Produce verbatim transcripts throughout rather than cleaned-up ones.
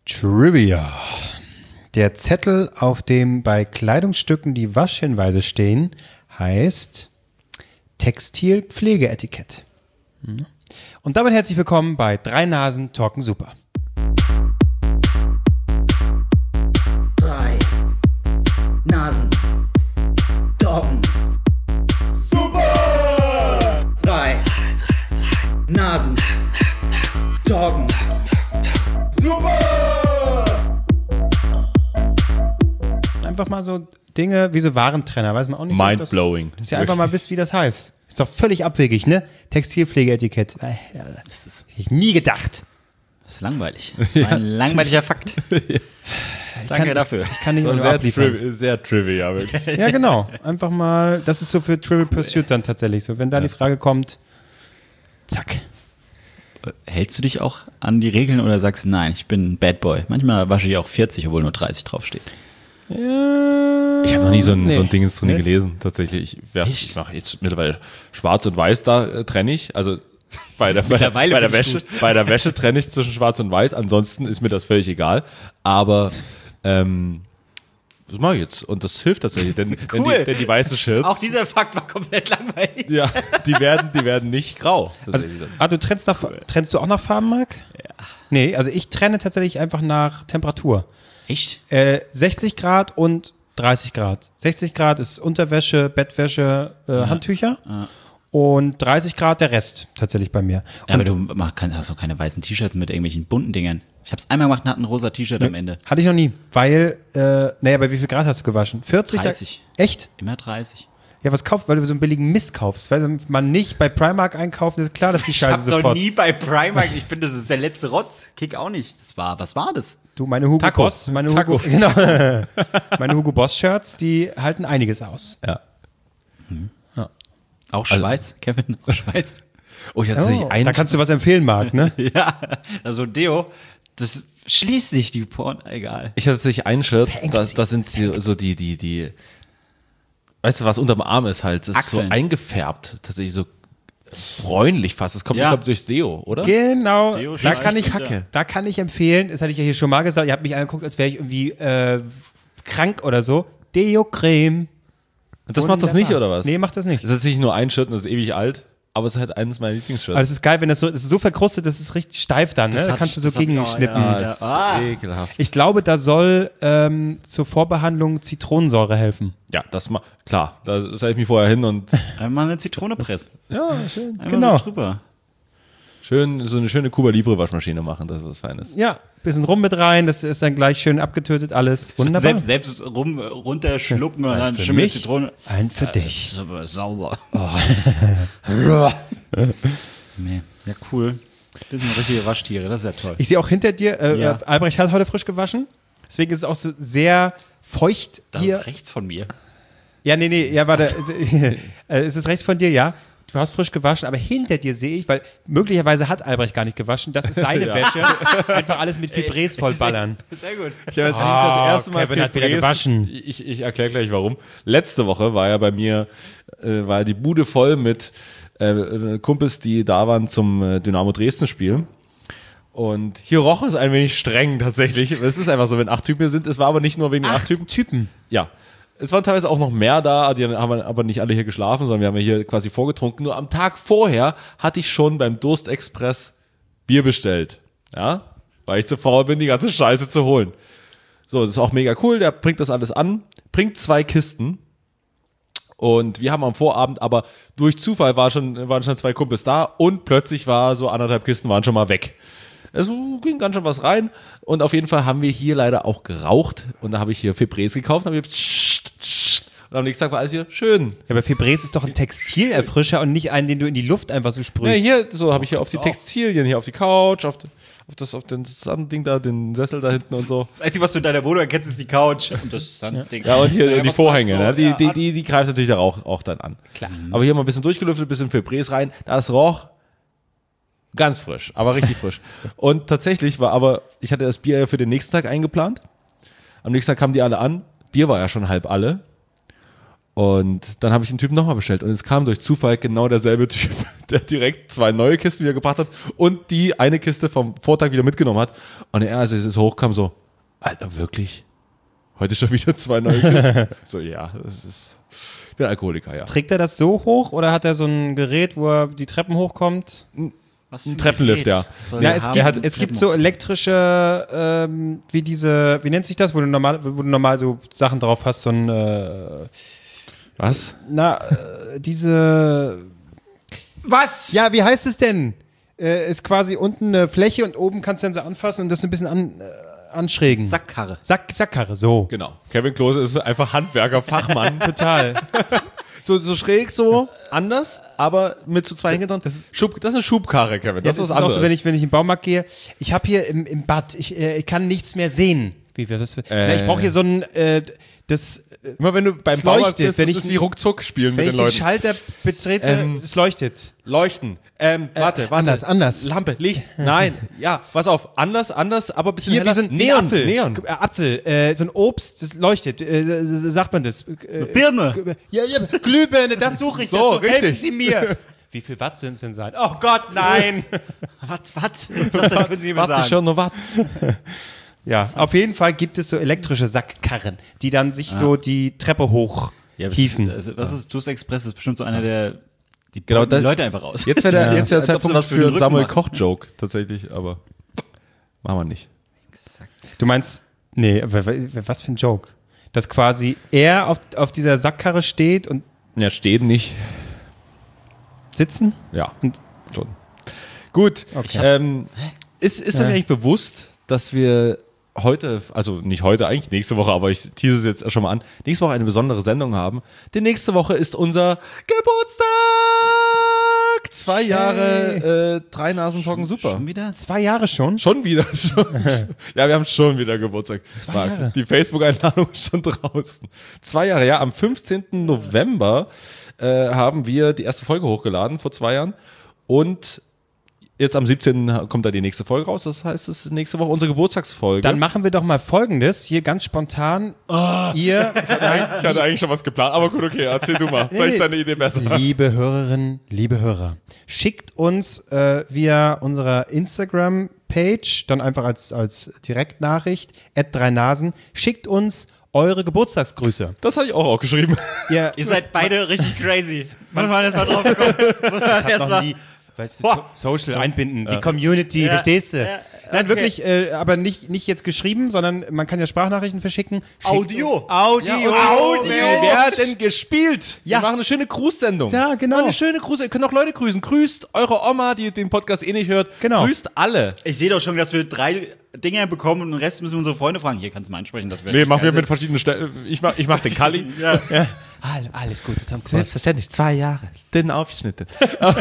Trivia. Der Zettel, auf dem bei Kleidungsstücken die Waschhinweise stehen, heißt Textilpflegeetikett. Und damit herzlich willkommen bei Drei Nasen Talken Super. Drei Nasen Talken Super! Drei Nasen Talken Super! Einfach mal so Dinge wie so Warentrenner, weiß man auch nicht. Mindblowing. So, dass ihr einfach mal wisst, wie das heißt. Ist doch völlig abwegig, ne? Textilpflegeetikett. Äh, Das ist ich nie gedacht. Das ist langweilig. Ja, ein langweiliger Fakt. Ich Danke kann, dafür. Ich kann nicht mehr nur sehr, abliefern. tri- sehr trivia, wirklich. Ja, genau. Einfach mal, das ist so für Trivial Pursuit dann tatsächlich so. Wenn da die Frage kommt, zack. Hältst du dich auch an die Regeln oder sagst du, nein, ich bin ein Bad Boy? Manchmal wasche ich auch vierzig, obwohl nur dreißig draufsteht. Ja, Ich habe noch nie so ein, nee. so ein Ding drin Nee. gelesen, tatsächlich. Ich, werf- ich mache jetzt mittlerweile schwarz und weiß, da äh, trenne ich. Also bei der, bei der, bei Mittlerweile der finde ich Wäsche, bei der Wäsche trenne ich zwischen schwarz und weiß. Ansonsten ist mir das völlig egal. Aber ähm, das mache ich jetzt. Und das hilft tatsächlich, denn, denn, Cool. die, denn die weiße Shirts, Auch dieser Fakt war komplett langweilig. ja, die werden, die werden nicht grau. Also, tatsächlich dann. ah, du trennst, nach, trennst du auch nach Farben, Marc? Ja. Nee, also ich trenne tatsächlich einfach nach Temperatur. Echt? Äh, sechzig Grad und dreißig Grad. sechzig Grad ist Unterwäsche, Bettwäsche, äh, Handtücher. Ja. Und dreißig Grad der Rest tatsächlich bei mir. Ja, aber Und du mach, kannst, hast doch keine weißen T-Shirts mit irgendwelchen bunten Dingern. Ich hab's einmal gemacht und hatte ein rosa T-Shirt am Ende. hatte ich noch nie, weil, äh, naja, bei wie viel Grad hast du gewaschen? vierzig? dreißig. Da, echt? Immer dreißig. Ja, was kauft, weil du so einen billigen Mist kaufst. Weil man nicht bei Primark einkaufen, ist klar, dass die Scheiße Ich hab sofort. doch nie bei Primark, ich bin, das ist der letzte Rotz. Kick auch nicht. Das war, was war das? Du, meine Hugo Taco. Boss, meine Taco. Hugo, genau, meine Hugo Boss Shirts, die halten einiges aus. Ja. Auch Schweiß, Kevin, auch Schweiß. Oh, ich hatte tatsächlich Oh, einen. da kannst du was empfehlen, Marc, ne? Ja, also Deo, das schließt sich die Porn, egal. Ich hatte tatsächlich ein Shirt, Verengt das, sie. das sind die, so die, die, die, weißt du, was unterm Arm ist halt, das ist so Achseln. eingefärbt, tatsächlich so bräunlich fast. Das kommt, Ja. ich glaube, durchs Deo, oder? Genau, Deo da Scheiß kann, ich, Kacke. da kann ich empfehlen, das hatte ich ja hier schon mal gesagt, ihr habt mich angeguckt, als wäre ich irgendwie äh, krank oder so. Deo-Creme. Und das macht das nicht, Wunderbar. oder was? Nee, macht das nicht. Das ist nicht nur ein Shirt und das ist ewig alt, aber es ist halt eines meiner Lieblingsshirts. Aber es ist geil, wenn das so, das ist so verkrustet, das ist richtig steif dann, ne? Das Da hab kannst du ich- so das hab ich auch, gegenschnippen. ja. ah, das ist Ah. ekelhaft. Ich glaube, da soll ähm, zur Vorbehandlung Zitronensäure helfen. Ja, das ma klar, da stelle ich mich vorher hin und Einmal eine Zitrone pressen. ja, schön. Einmal Genau. so drüber. Schön, so eine schöne Cuba Libre Waschmaschine machen, das ist was Feines. Ja, bisschen rum mit rein, das ist dann gleich schön abgetötet, alles wunderbar. Selbst, selbst rum, runterschlucken und dann für Schimmel mich, Zitrone. ein für dich. ist aber sauber. Nee. Ja, cool. Das sind richtige Waschtiere, das ist ja toll. Ich sehe auch hinter dir, äh, Ja. äh, Albrecht hat heute frisch gewaschen, deswegen ist es auch so sehr feucht das hier. ist rechts von mir. Ja, nee, nee, ja, warte. äh, es ist rechts von dir, ja. Du hast frisch gewaschen, aber hinter dir sehe ich, weil möglicherweise hat Albrecht gar nicht gewaschen, das ist seine Ja. Wäsche, einfach alles mit Febrés vollballern. Sehr gut. Ich habe jetzt Ah, nicht das erste Mal Kevin hat wieder Febrés- gewaschen. Ich, ich erkläre gleich warum. Letzte Woche war ja bei mir, äh, war die Bude voll mit äh, Kumpels, die da waren zum äh, Dynamo Dresden Spiel. Und hier roch es ein wenig streng tatsächlich. Es ist einfach so, wenn acht Typen hier sind. Es war aber nicht nur wegen den acht Typen. Typen. Ja. Es waren teilweise auch noch mehr da, die haben aber nicht alle hier geschlafen, sondern wir haben ja hier quasi vorgetrunken. Nur am Tag vorher hatte ich schon beim Durstexpress Bier bestellt. Ja, weil ich zu faul bin, die ganze Scheiße zu holen. So, das ist auch mega cool, der bringt das alles an, bringt zwei Kisten. Und wir haben am Vorabend, aber durch Zufall war schon, waren schon zwei Kumpels da und plötzlich war so anderthalb Kisten waren schon mal weg. Also ging ganz schön was rein und auf jeden Fall haben wir hier leider auch geraucht und da habe ich hier Febrés gekauft und habe und am nächsten Tag war alles wieder schön. Ja, aber Febrés ist doch ein Textilerfrischer und nicht einen, den du in die Luft einfach so Ja, sprühst. hier, so habe ich hier auf die Textilien, hier auf die Couch, auf, die, auf das, auf den Ding da, den Sessel da hinten und so. Das Einzige, was du in deiner Wohnung erkennst, ist die Couch. Und das Sandding. Ja, und hier Ja, die was Vorhänge, man so- ne? die, ja, die, die, die greift natürlich da auch, auch dann an. Klar. Aber hier mal ein bisschen durchgelüftet, ein bisschen Febrés rein. Das roch ganz frisch, aber richtig frisch. Und tatsächlich war aber, ich hatte das Bier ja für den nächsten Tag eingeplant. Am nächsten Tag kamen die alle an. Bier war ja schon halb alle. Und dann habe ich den Typen nochmal bestellt und es kam durch Zufall genau derselbe Typ, der direkt zwei neue Kisten wieder gebracht hat und die eine Kiste vom Vortag wieder mitgenommen hat. Und er, als es hochkam, so, Alter, wirklich? Heute schon wieder zwei neue Kisten? So, ja, das ist, ich bin Alkoholiker, ja. Trägt er das so hoch oder hat er so ein Gerät, wo er die Treppen hochkommt? Was für Ein Treppenlift, Gerät ja. soll Ja, der es haben? gibt, hat es gibt so elektrische, ähm, wie diese, wie nennt sich das, wo du normal, wo du normal so Sachen drauf hast, so ein, äh, Was? na, äh, diese, Was? ja, wie heißt es denn? Äh, ist quasi unten eine Fläche und oben kannst du dann so anfassen und das ein bisschen an, äh, anschrägen. Sackkarre. Sack, Sackkarre, so. Genau. Kevin Klose ist einfach Handwerker, Fachmann. Total. so, so schräg, so anders, aber mit so zwei Hängen dran. Das ist, Schub, das ist eine Schubkarre, Kevin. Ja, Das, das ist ist was auch so, wenn anderes. ich, wenn ich in den Baumarkt gehe. Ich habe hier im, im Bad, ich, äh, ich kann nichts mehr sehen. Wie wir das, na, ich brauche hier so ein, äh, das, äh, Immer wenn du beim Es Baumarkt leuchtet, bist, wenn das ich- ist wie ruckzuck spielen wenn mit ich den den Leuten. Schalter betrete, Ähm, es leuchtet. Leuchten. Ähm, warte, warte. anders, anders. Lampe, Licht. Nein, ja, pass auf. Anders, anders, aber ein bisschen Hier wie heller. so ein, wie Neon, ein Apfel. Neon. Äh, Apfel, äh, so ein Obst, das leuchtet. Äh, sagt man das? Äh, Birne. Ja, ja, Glühbirne, das suche ich. So, das suche- Helfen richtig. Sie mir. Wie viel Watt sind es denn sein? Oh Gott, nein. Was, was? Ich dachte, das können Sie mir Warte sagen. schon, noch was. Ja, auf jeden Fall gibt es so elektrische Sackkarren, die dann sich so die Treppe hoch Ja, das hieven. Ist, also, was ist Toast Express? Das ist bestimmt so einer der, die Genau, beuten die das- Leute einfach aus. Jetzt wäre der, jetzt wär Als der ob sie Zeitpunkt was für für den einen Rücken Samuel machen. Koch-Joke, tatsächlich, aber machen wir nicht. Du meinst, nee, w- w- was für ein Joke? Dass quasi er auf, auf dieser Sackkarre steht und Ja, stehen nicht. sitzen? Ja, schon. Gut. Okay. Ähm, ist ist euch eigentlich bewusst, dass wir heute, also nicht heute, eigentlich nächste Woche, aber ich tease es jetzt schon mal an, nächste Woche eine besondere Sendung haben. Denn nächste Woche ist unser Geburtstag! Zwei Jahre, äh, drei Nasen talken super. Schon wieder? Zwei Jahre schon? Schon wieder. Schon. Ja, wir haben schon wieder Geburtstag. Zwei Marc, Jahre. Die Facebook-Einladung ist schon draußen. Zwei Jahre, ja. Am fünfzehnten November äh, haben wir die erste Folge hochgeladen, vor zwei Jahren. Und jetzt am siebzehnten kommt da die nächste Folge raus. Das heißt, es ist nächste Woche unsere Geburtstagsfolge. Dann machen wir doch mal Folgendes, hier ganz spontan. Ihr, nein, ich hatte eigentlich schon was geplant, aber gut, okay, erzähl du mal. Vielleicht ist deine Idee besser. liebe Hörerinnen, liebe Hörer, schickt uns äh, via unserer Instagram-Page, dann einfach als, als Direktnachricht, at drei Nasen, schickt uns eure Geburtstagsgrüße. Das habe ich auch aufgeschrieben. Ihr, Ihr seid beide richtig crazy. Muss man erst mal drauf kommen. Muss man erst noch mal. nie, weißt du, so, Social einbinden, die Community, Ja, verstehst du? ja, Nein, okay. wirklich, äh, aber nicht, nicht jetzt geschrieben, sondern man kann ja Sprachnachrichten verschicken. Schickt Audio. uns- Audio. Ja, Audio werden gespielt. Ja. Wir machen eine schöne Grußsendung. Ja, genau. Machen Eine schöne Gruß. Ihr könnt auch Leute grüßen. Grüßt eure Oma, die den Podcast eh nicht hört. Genau. Grüßt alle. Ich sehe doch schon, dass wir drei Dinger bekommen und den Rest müssen wir unsere Freunde fragen. Hier kannst du mal einsprechen, dass wir. Nee, machen wir mit verschiedenen Stellen. Ich mach, ich mach den Kalli. Ja. Alles, alles gut, zum Selbstverständlich, zwei Jahre. Den Aufschnitte. aber,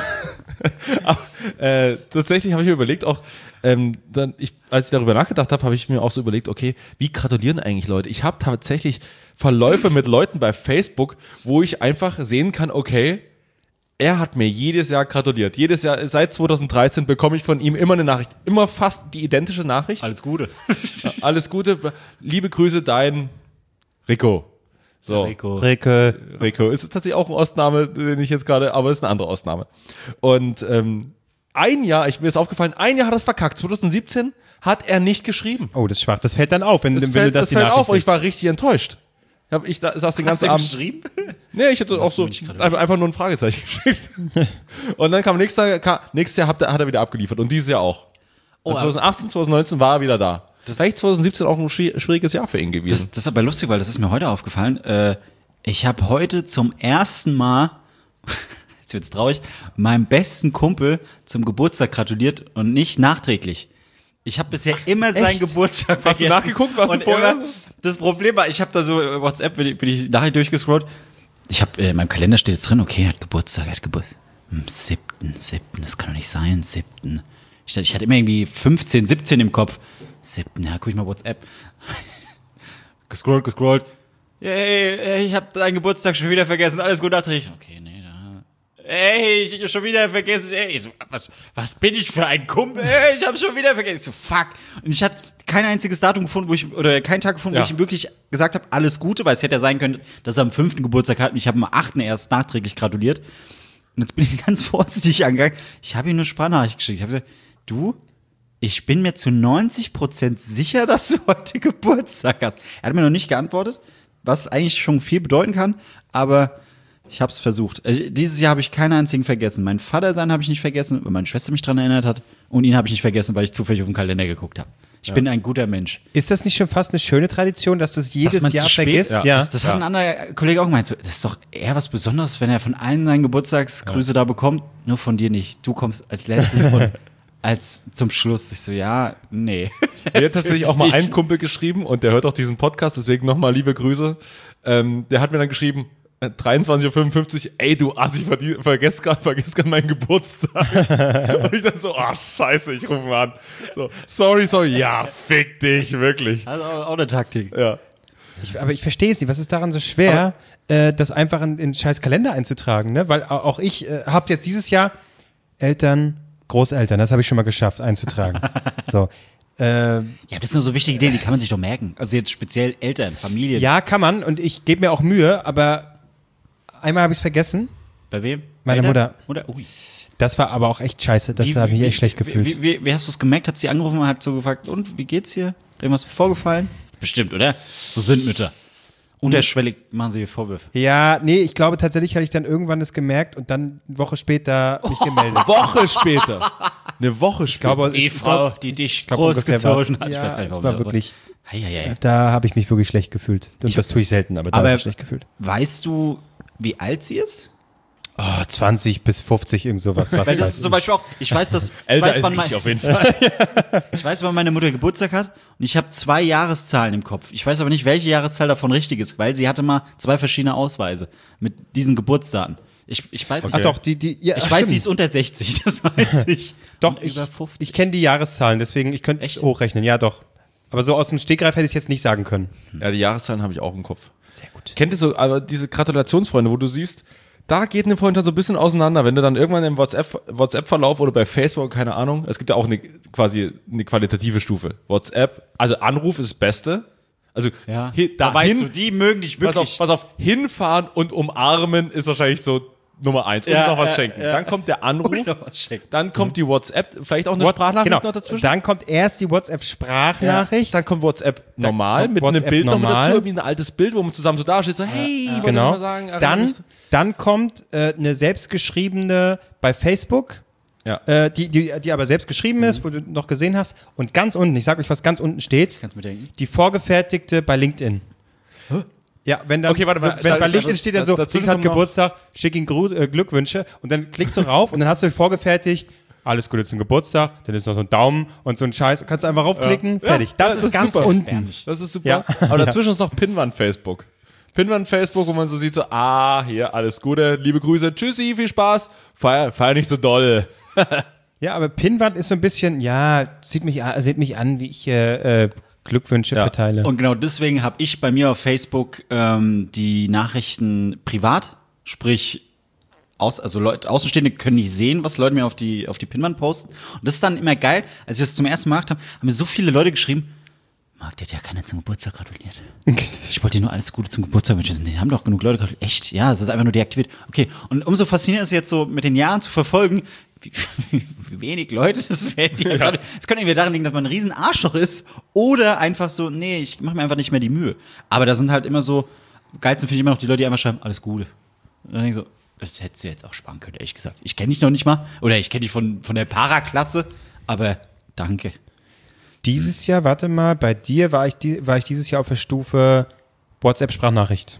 aber, äh, tatsächlich habe ich mir überlegt, auch, ähm, dann, ich, als ich darüber nachgedacht habe, habe ich mir auch so überlegt, okay, wie gratulieren eigentlich Leute? Ich habe tatsächlich Verläufe mit Leuten bei Facebook, wo ich einfach sehen kann, okay, er hat mir jedes Jahr gratuliert. Jedes Jahr, seit zweitausenddreizehn bekomme ich von ihm immer eine Nachricht. Immer fast die identische Nachricht. Alles Gute. Alles Gute. Liebe Grüße, dein Rico. So. Rico. Ricke. Rico ist tatsächlich auch ein Ostname, den ich jetzt gerade, aber ist eine andere Ostname. Und ähm, ein Jahr, ich, mir ist aufgefallen, ein Jahr hat er es verkackt. zweitausendsiebzehn hat er nicht geschrieben. Oh, das ist schwach. Das fällt dann auf, wenn, Das wenn fällt, du das das die fällt Nachricht auf und ich kriegst. war richtig enttäuscht. Hab ich da, saß den Hast ganzen du ihm Abend. geschrieben? Nee, ich hatte auch so mir nicht gerade einfach, einfach nur ein Fragezeichen geschickt. Und dann kam nächstes Jahr, kam, nächstes Jahr hat er, hat er wieder abgeliefert und dieses Jahr auch. Oh, Und zweitausendachtzehn, zweitausendneunzehn war er wieder da. Vielleicht zweitausendsiebzehn auch ein schwi- schwieriges Jahr für ihn gewesen. Das, das ist aber lustig, weil das ist mir heute aufgefallen. Äh, ich habe heute zum ersten Mal, jetzt wird's traurig, meinem besten Kumpel zum Geburtstag gratuliert und nicht nachträglich. Ich habe bisher immer seinen echt? Geburtstag Hast du vergessen. nachgeguckt, was du Und vorher- immer- Das Problem war, ich habe da so äh, WhatsApp, bin ich, bin ich nachher durchgescrollt. Ich habe äh, in meinem Kalender steht jetzt drin, okay, er hat Geburtstag, er hat Geburtstag. Am siebten, siebten, das kann doch nicht sein, siebten. Ich, ich hatte immer irgendwie fünfzehn, siebzehn im Kopf. siebten, ja, guck ich mal WhatsApp. gescrollt, gescrollt. Yay, ich habe deinen Geburtstag schon wieder vergessen, alles gut nachträglich. Okay, nee, da. ey, ich hab schon wieder vergessen, ey, ich so, was, was bin ich für ein Kumpel, ey, ich hab schon wieder vergessen. Ich so, fuck. Und ich hatte kein einziges Datum gefunden, wo ich, oder keinen Tag gefunden, Ja. wo ich ihm wirklich gesagt habe, alles Gute, weil es hätte ja sein können, dass er am fünften Geburtstag hat und ich habe am achten erst nachträglich gratuliert. Und jetzt bin ich ganz vorsichtig angegangen. Ich habe ihm eine Sprachnachricht geschickt. Ich habe gesagt, du, ich bin mir zu neunzig Prozent sicher, dass du heute Geburtstag hast. Er hat mir noch nicht geantwortet, was eigentlich schon viel bedeuten kann, aber ich habe es versucht. Also, dieses Jahr habe ich keinen einzigen vergessen. Mein Vater sein habe ich nicht vergessen, weil meine Schwester mich daran erinnert hat. Und ihn habe ich nicht vergessen, weil ich zufällig auf den Kalender geguckt habe. Ich bin ein guter Mensch. Ist das nicht schon fast eine schöne Tradition, dass du es jedes Dass man Jahr zu spät- vergisst? Ja. Das, das hat ein anderer Kollege auch gemeint. So, das ist doch eher was Besonderes, wenn er von allen seinen Geburtstagsgrüße da bekommt. Nur von dir nicht. Du kommst als letztes und als zum Schluss. Ich so, ja, nee. Mir hat tatsächlich auch mal Nicht. ein Kumpel geschrieben und der hört auch diesen Podcast, deswegen nochmal liebe Grüße. Ähm, der hat mir dann geschrieben, äh, dreiundzwanzig Uhr fünfundfünfzig, ey du Assi, verdien- vergesst gerade vergesst grad meinen Geburtstag. Und ich dann so, ach scheiße, ich rufe mal an. So, sorry, sorry, ja, fick dich, wirklich. Also auch, auch eine Taktik. Ja. Ich, aber ich verstehe es nicht. Was ist daran so schwer, äh, das einfach in, in den scheiß Kalender einzutragen? Ne? Weil au- auch ich äh, habe jetzt dieses Jahr Eltern, Großeltern, das habe ich schon mal geschafft einzutragen. so. Äh, Ja, das sind nur so wichtige Ideen, die kann man sich doch merken. Also jetzt speziell Eltern, Familien. ja, kann man und ich gebe mir auch Mühe, aber einmal habe ich es vergessen. Bei wem? Meine Mutter. Mutter? Ui. Das war aber auch echt scheiße. Das Wie- habe ich wie- echt schlecht wie- gefühlt. Wie, wie, wie hast du es gemerkt? Hat sie angerufen und hat so gefragt, und wie geht's hier? Irgendwas vorgefallen? Bestimmt, oder? So sind Mütter. Unterschwellig machen sie dir Vorwürfe. Ja, nee, ich glaube tatsächlich hatte ich dann irgendwann das gemerkt und dann eine Woche später mich gemeldet. Woche später. Eine Woche Ich glaube, später. Die es- Frau, ich die dich glaub, ungefähr großgezogen war's. hat. Ich Ja, weiß gar nicht, es warum war das- wirklich, Hei, hei, hei. da habe ich mich wirklich schlecht gefühlt. Und das tue ich selten, aber da Aber- habe ich schlecht gefühlt. Weißt du, wie alt sie ist? Oh, zwanzig bis fünfzig, irgend sowas. Was Weil das weiß ist zum ich. Beispiel auch, ich weiß, dass, ich Älter weiß, als wann ich mein, auf jeden Fall. ich weiß, wann meine Mutter Geburtstag hat und ich habe zwei Jahreszahlen im Kopf. Ich weiß aber nicht, welche Jahreszahl davon richtig ist, weil sie hatte mal zwei verschiedene Ausweise mit diesen Geburtsdaten. Ich, ich weiß, Ach doch, die, die, ja, ich ach, weiß, stimmt. sie ist unter sechzig, das weiß ich. Doch, Und ich, über fünfzig. ich kenne die Jahreszahlen, deswegen, ich könnte es Echt? hochrechnen, ja doch. Aber so aus dem Stegreif hätte ich es jetzt nicht sagen können. Ja, die Jahreszahlen habe ich auch im Kopf. Sehr gut. Kennt ihr so, aber diese Gratulationsfreunde, wo du siehst, da geht eine Freundschaft so ein bisschen auseinander, wenn du dann irgendwann im WhatsApp, WhatsApp-Verlauf oder bei Facebook, keine Ahnung, es gibt ja auch eine, quasi eine qualitative Stufe. WhatsApp, also Anruf ist das Beste. Also, Ja, hi- da dahin, weißt du, die mögen dich pass wirklich. auf, pass auf, hinfahren und umarmen ist wahrscheinlich so Nummer eins. Und Ja, noch was ja, schenken. ja. Dann kommt der Anruf, Und noch was schenken. dann kommt die WhatsApp, vielleicht auch eine What's- Sprachnachricht genau. noch dazwischen. Dann kommt erst die WhatsApp-Sprachnachricht. Dann kommt WhatsApp normal kommt mit WhatsApp einem Bild noch mit normal. dazu, irgendwie ein altes Bild, wo man zusammen so dasteht, so hey, wollte ich Genau. mal sagen, erinnere Dann, mich. dann kommt äh, eine selbstgeschriebene bei Facebook, Ja. äh, die, die, die aber selbst geschrieben ist, wo du noch gesehen hast. Und ganz unten, ich sag euch, was ganz unten steht, Kannst du mir denken? die vorgefertigte bei LinkedIn. Ja, wenn dann, Okay, warte mal, so, wenn da- bei da- LinkedIn steht dann da- so, dazwischen Dings hat kommt noch- Geburtstag, schick ihm Gru äh, Glückwünsche und dann klickst du rauf und dann hast du vorgefertigt, alles Gute zum Geburtstag, dann ist noch so ein Daumen und so ein Scheiß, kannst du einfach raufklicken, fertig. Das, Ja, ist das ist ganz super. unten. Das ist super. Ja. Aber dazwischen ist noch Pinwand Facebook. Pinwand Facebook, wo man so sieht, so, ah, hier, alles Gute, liebe Grüße, tschüssi, viel Spaß, feier, feier nicht so doll. Ja, aber Pinnwand ist so ein bisschen, ja, sieht mich an, seht mich an, wie ich äh, äh, Glückwünsche Ja. verteile. Und genau deswegen habe ich bei mir auf Facebook ähm, die Nachrichten privat, sprich, aus, also Leute, Außenstehende können nicht sehen, was Leute mir auf die, auf die Pinwand posten. Und das ist dann immer geil. Als ich das zum ersten Mal gemacht habe, haben mir so viele Leute geschrieben, Marc, der hat ja keiner zum Geburtstag gratuliert. Ich wollte dir nur alles Gute zum Geburtstag wünschen. Die haben doch genug Leute gratuliert. Echt? Ja, das ist einfach nur deaktiviert. Okay, und umso faszinierender ist es jetzt so mit den Jahren zu verfolgen, wie, wie, wie wenig Leute das werden. Die ja. Es könnte entweder daran liegen, dass man ein riesen Arschloch ist oder einfach so, nee, ich mache mir einfach nicht mehr die Mühe. Aber da sind halt immer so, geilsten finde ich immer noch die Leute, die einfach schreiben, alles Gute. Und dann denke ich so, das hättest du jetzt auch sparen können, ehrlich gesagt. Ich kenne dich noch nicht mal, oder ich kenne dich von, von der Paraklasse, aber danke. Dieses Jahr, warte mal, bei dir war ich, die, war ich dieses Jahr auf der Stufe WhatsApp-Sprachnachricht.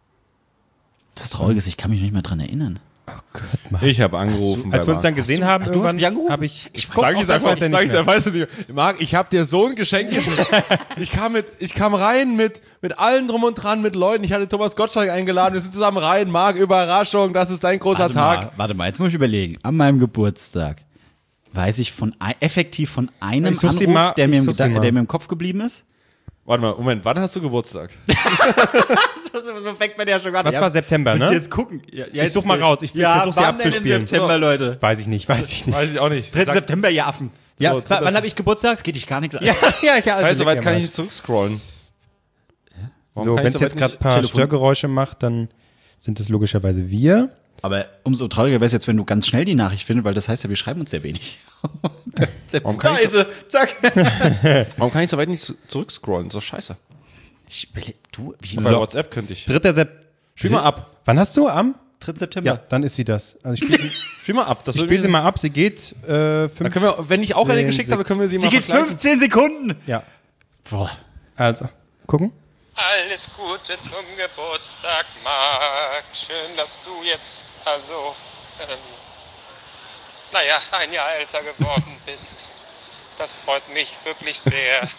Das Traurige ist, ich kann mich nicht mehr dran erinnern. Ich habe angerufen. Als bei wir uns dann Marc. gesehen du- haben, ach, du hast irgendwann mich angerufen? habe ich. Ich Guck, Sag auch ich das einfach, weiß er sag nicht ich mehr. weißt du nicht. Marc, ich habe dir so ein Geschenk geschenkt. Ich kam mit, ich kam rein mit, mit allen drum und dran, mit Leuten. Ich hatte Thomas Gottschalk eingeladen. Wir sind zusammen rein. Marc, Überraschung, das ist dein großer Warte Tag. mal, warte mal, jetzt muss ich überlegen. An meinem Geburtstag weiß ich von ei- effektiv von einem Ich such sie Anruf, mal, der, mir ich im, such sie Geda- mal. der mir im Kopf geblieben ist. Warte mal, Moment, wann hast du Geburtstag? So fängt man ja schon an. Was war September, Willst ne? du jetzt gucken? Ja, ja, Ich such mal raus, ich ja, versuch's hier wann denn im abzuspielen. September, Leute. Weiß ich nicht, weiß ich nicht. Weiß ich auch nicht. dritten Sag- September, ihr Affen. Ja, So, w- wann das- habe ich Geburtstag? Das geht dich gar nichts an. Ja, ja, ja. Also Hey, so weit leg kann mir ich mal. nicht zurückscrollen. Warum So, kann wenn ich es so jetzt weit gerade ein nicht paar Telefon- Störgeräusche macht, dann sind das logischerweise wir. Aber umso trauriger wäre es jetzt, wenn du ganz schnell die Nachricht findest, weil das heißt ja, wir schreiben uns sehr wenig. Warum kann da ich ist sie. Zack. Warum kann ich so weit nicht zu- zurückscrollen? So scheiße. Ich will, du, wie Bei So. WhatsApp könnte ich. dritter September. Spiel mal ab. Wann hast du? Am? dritten September. Ja, dann ist sie das. Also ich spiele sie, Spiel mal ab. Das ich würde spiel sie mich- mal ab. Sie geht äh, fünf. Dann können wir, wenn ich auch eine geschickt habe, können wir sie, Sie mal geht vergleichen. fünfzehn Sekunden. Ja, Boah. also, gucken. Alles Gute zum Geburtstag, Marc. Schön, dass du jetzt also, ähm, naja, ein Jahr älter geworden bist. Das freut mich wirklich sehr.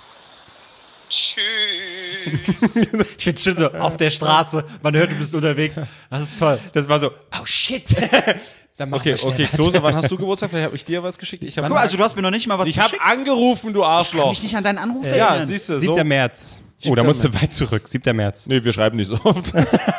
Tschüss. Ich find's schön so, auf der Straße, man hört, du bist unterwegs. Das ist toll. Das war so, oh shit. Dann machen Okay, wir schnell okay, weiter. Klose, wann hast du Geburtstag? Vielleicht habe ich dir was geschickt. Ich Guck habe mal, also du hast mir noch nicht mal was ich hab geschickt. angerufen, du Ich kann Arschloch. mich nicht an deinen Anruf Ja, erinnern. siehst du, so. siebter März. Oh, da siebter musst du weit zurück. siebter März. Nee, wir schreiben nicht so oft.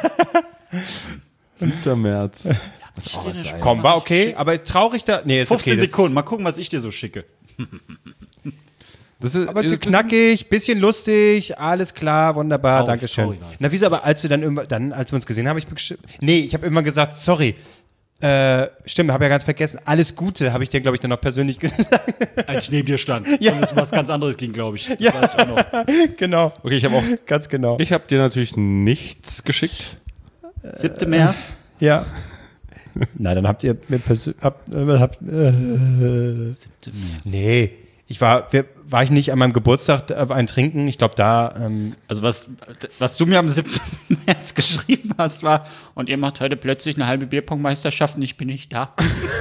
siebter März. Muss auch was sein. Komm, war okay, aber traurig da. Nee, ist fünfzehn okay. das- Sekunden, mal gucken, was ich dir so schicke. Das ist, Aber das- knackig, bisschen lustig, alles klar, wunderbar, Traurig, Dankeschön. traurig war es. Na, wieso, aber als wir dann irgendwann, dann, als wir uns gesehen haben, hab ich bestimmt, nee, ich habe immer gesagt, sorry. Äh, stimmt, habe ja ganz vergessen. Alles Gute habe ich dir, glaube ich, dann noch persönlich gesagt. Als ich neben dir stand. Ja. Und es um was ganz anderes ging, glaube ich. Das ja. weiß ich auch noch. Genau, Okay, ich habe auch. ganz genau. Ich habe dir natürlich nichts geschickt. siebter März. Ja. Na, dann habt ihr mir persönlich, habt, äh, habt, äh, siebter März. nee, ich war, wir, war ich nicht an meinem Geburtstag äh, ein Trinken? Ich glaube, da, ähm, Also was, was du mir am siebten März geschrieben hast, war, und ihr macht heute plötzlich eine halbe Bierpong-Meisterschaft und ich bin nicht da.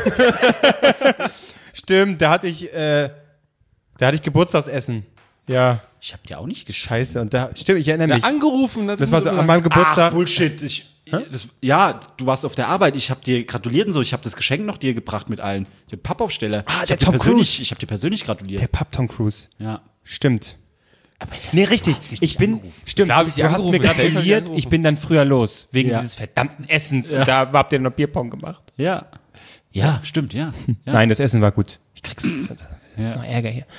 stimmt, da hatte ich, äh, da hatte ich Geburtstagsessen. Ja, Ich hab dir auch nicht geschrieben. scheiße. Und da, stimmt, ich erinnere Ja, mich. angerufen. Das war so an meinem Geburtstag. Ach, Bullshit. Ich, das, ja, du warst auf der Arbeit. Ich habe dir gratuliert und so. Ich habe das Geschenk noch dir gebracht mit allen. Den Pappaufsteller. Ah, ich der hab dir Tom persönlich, Cruise. Ich habe dir persönlich gratuliert. Der Pub Tom Cruise. ja. Stimmt. Aber das, Nee, du richtig. hast mich Ich nicht bin, angerufen. stimmt, Klar hab ich dich du hast mir angerufen. Safe hab ich dich gratuliert, angerufen. ich bin dann früher los, wegen Ja. dieses verdammten Essens. Und da habt ihr noch Bierpong gemacht. Ja. Ja, stimmt, ja. ja. Nein, das Essen war gut. Ich krieg's Ja. noch Ärger hier.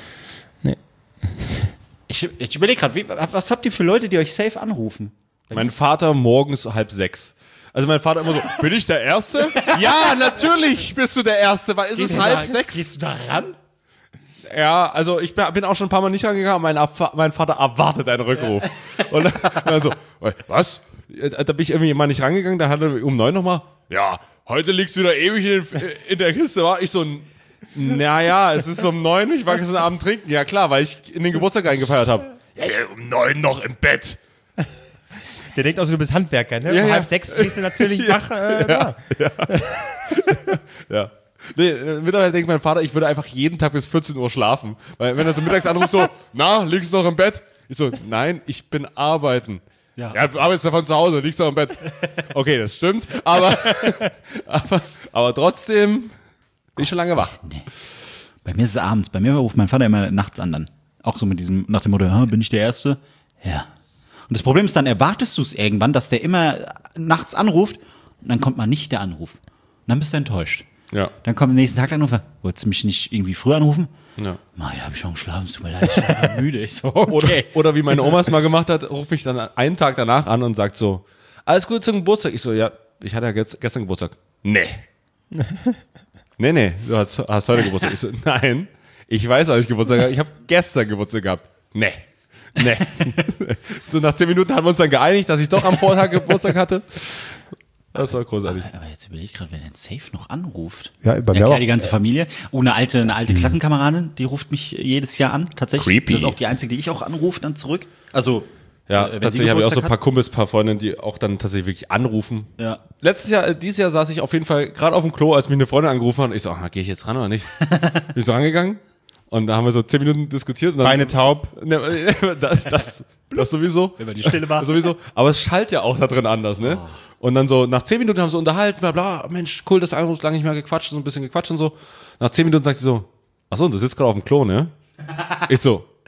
Ich, ich überlege gerade, was habt ihr für Leute, die euch safe anrufen? Mein Vater morgens halb sechs. Also mein Vater immer so, bin ich der Erste? Ja, natürlich bist du der Erste, weil es ist halb sechs. Gehst du da ran? Ja, also ich bin auch schon ein paar Mal nicht rangegangen, mein, Abfa- mein Vater erwartet einen Rückruf. Und dann, dann so, was? Da bin ich irgendwie mal nicht rangegangen, dann hat er um neun nochmal, ja, heute liegst du da ewig in, den, in der Kiste, war ich so, naja, es ist um neun, ich war gestern Abend trinken, ja klar, weil ich in den Geburtstag eingefeiert habe. Ja, ja, um neun noch im Bett. Der denkt also, du bist Handwerker, ne? Ja, um ja. halb sechs stehst du natürlich wach äh, da. Ja. Nee, äh, mittlerweile denkt mein Vater, ich würde einfach jeden Tag bis vierzehn Uhr schlafen. Weil wenn er so mittags anruft, so, na, liegst du noch im Bett? Ich so, nein, ich bin arbeiten. Ja. Ja, du arbeitest ja von zu Hause, liegst du im Bett. Okay, das stimmt, aber, aber, aber trotzdem bin ich schon lange wach. Bei mir ist es abends. Bei mir ruft mein Vater immer nachts an dann. Auch so mit diesem, nach dem Motto, "Ah, bin ich der Erste? Ja. Und das Problem ist dann, erwartest du es irgendwann, dass der immer nachts anruft und dann kommt mal nicht der Anruf. Und dann bist du enttäuscht. Ja. Dann kommt am nächsten Tag der Anruf, wolltest du mich nicht irgendwie früher anrufen? Ja. Nein, da habe ich schon geschlafen, es tut mir leid, ich war müde. Ich so, okay. Oder, oder wie meine Oma es mal gemacht hat, rufe ich dann einen Tag danach an und sagt so, alles Gute zum Geburtstag. Ich so, ja, ich hatte ja gest- gestern Geburtstag. Nee. nee, nee, du hast, hast heute Geburtstag. Ich so, nein, ich weiß, dass ich Geburtstag habe. Ich habe gestern Geburtstag gehabt. Nee. Nee. So nach zehn Minuten haben wir uns dann geeinigt, dass ich doch am Vortag Geburtstag hatte. Das war großartig. Aber jetzt überlege ich gerade, wer denn safe noch anruft. Ja, bei mir Ja, klar, auch. die ganze Familie. Oh, eine alte, eine alte Klassenkameradin, die ruft mich jedes Jahr an, tatsächlich. Creepy. Das ist auch die einzige, die ich auch anrufe, dann zurück. Also, Ja, äh, wenn sie tatsächlich habe ich auch so ein Geburtstag paar Kumpels, paar Freundinnen, die auch dann tatsächlich wirklich anrufen. hat. Ja. Letztes Jahr, äh, dieses Jahr saß ich auf jeden Fall gerade auf dem Klo, als mich eine Freundin angerufen hat. Und ich so, ah, gehe ich jetzt ran oder nicht? Bin ich so rangegangen und da haben wir so zehn Minuten diskutiert. Und dann, Beine taub. Ne, das, das, das sowieso. Wenn man die Stille war. Sowieso. Aber es schallt ja auch da drin anders, ne? Und dann so, nach zehn Minuten haben sie unterhalten, bla, bla, Mensch, cool, dass du anrufst, lange nicht mehr gequatscht, so ein bisschen gequatscht und so. Nach zehn Minuten sagt sie so, ach so, du sitzt gerade auf dem Klo, ne? Ich so,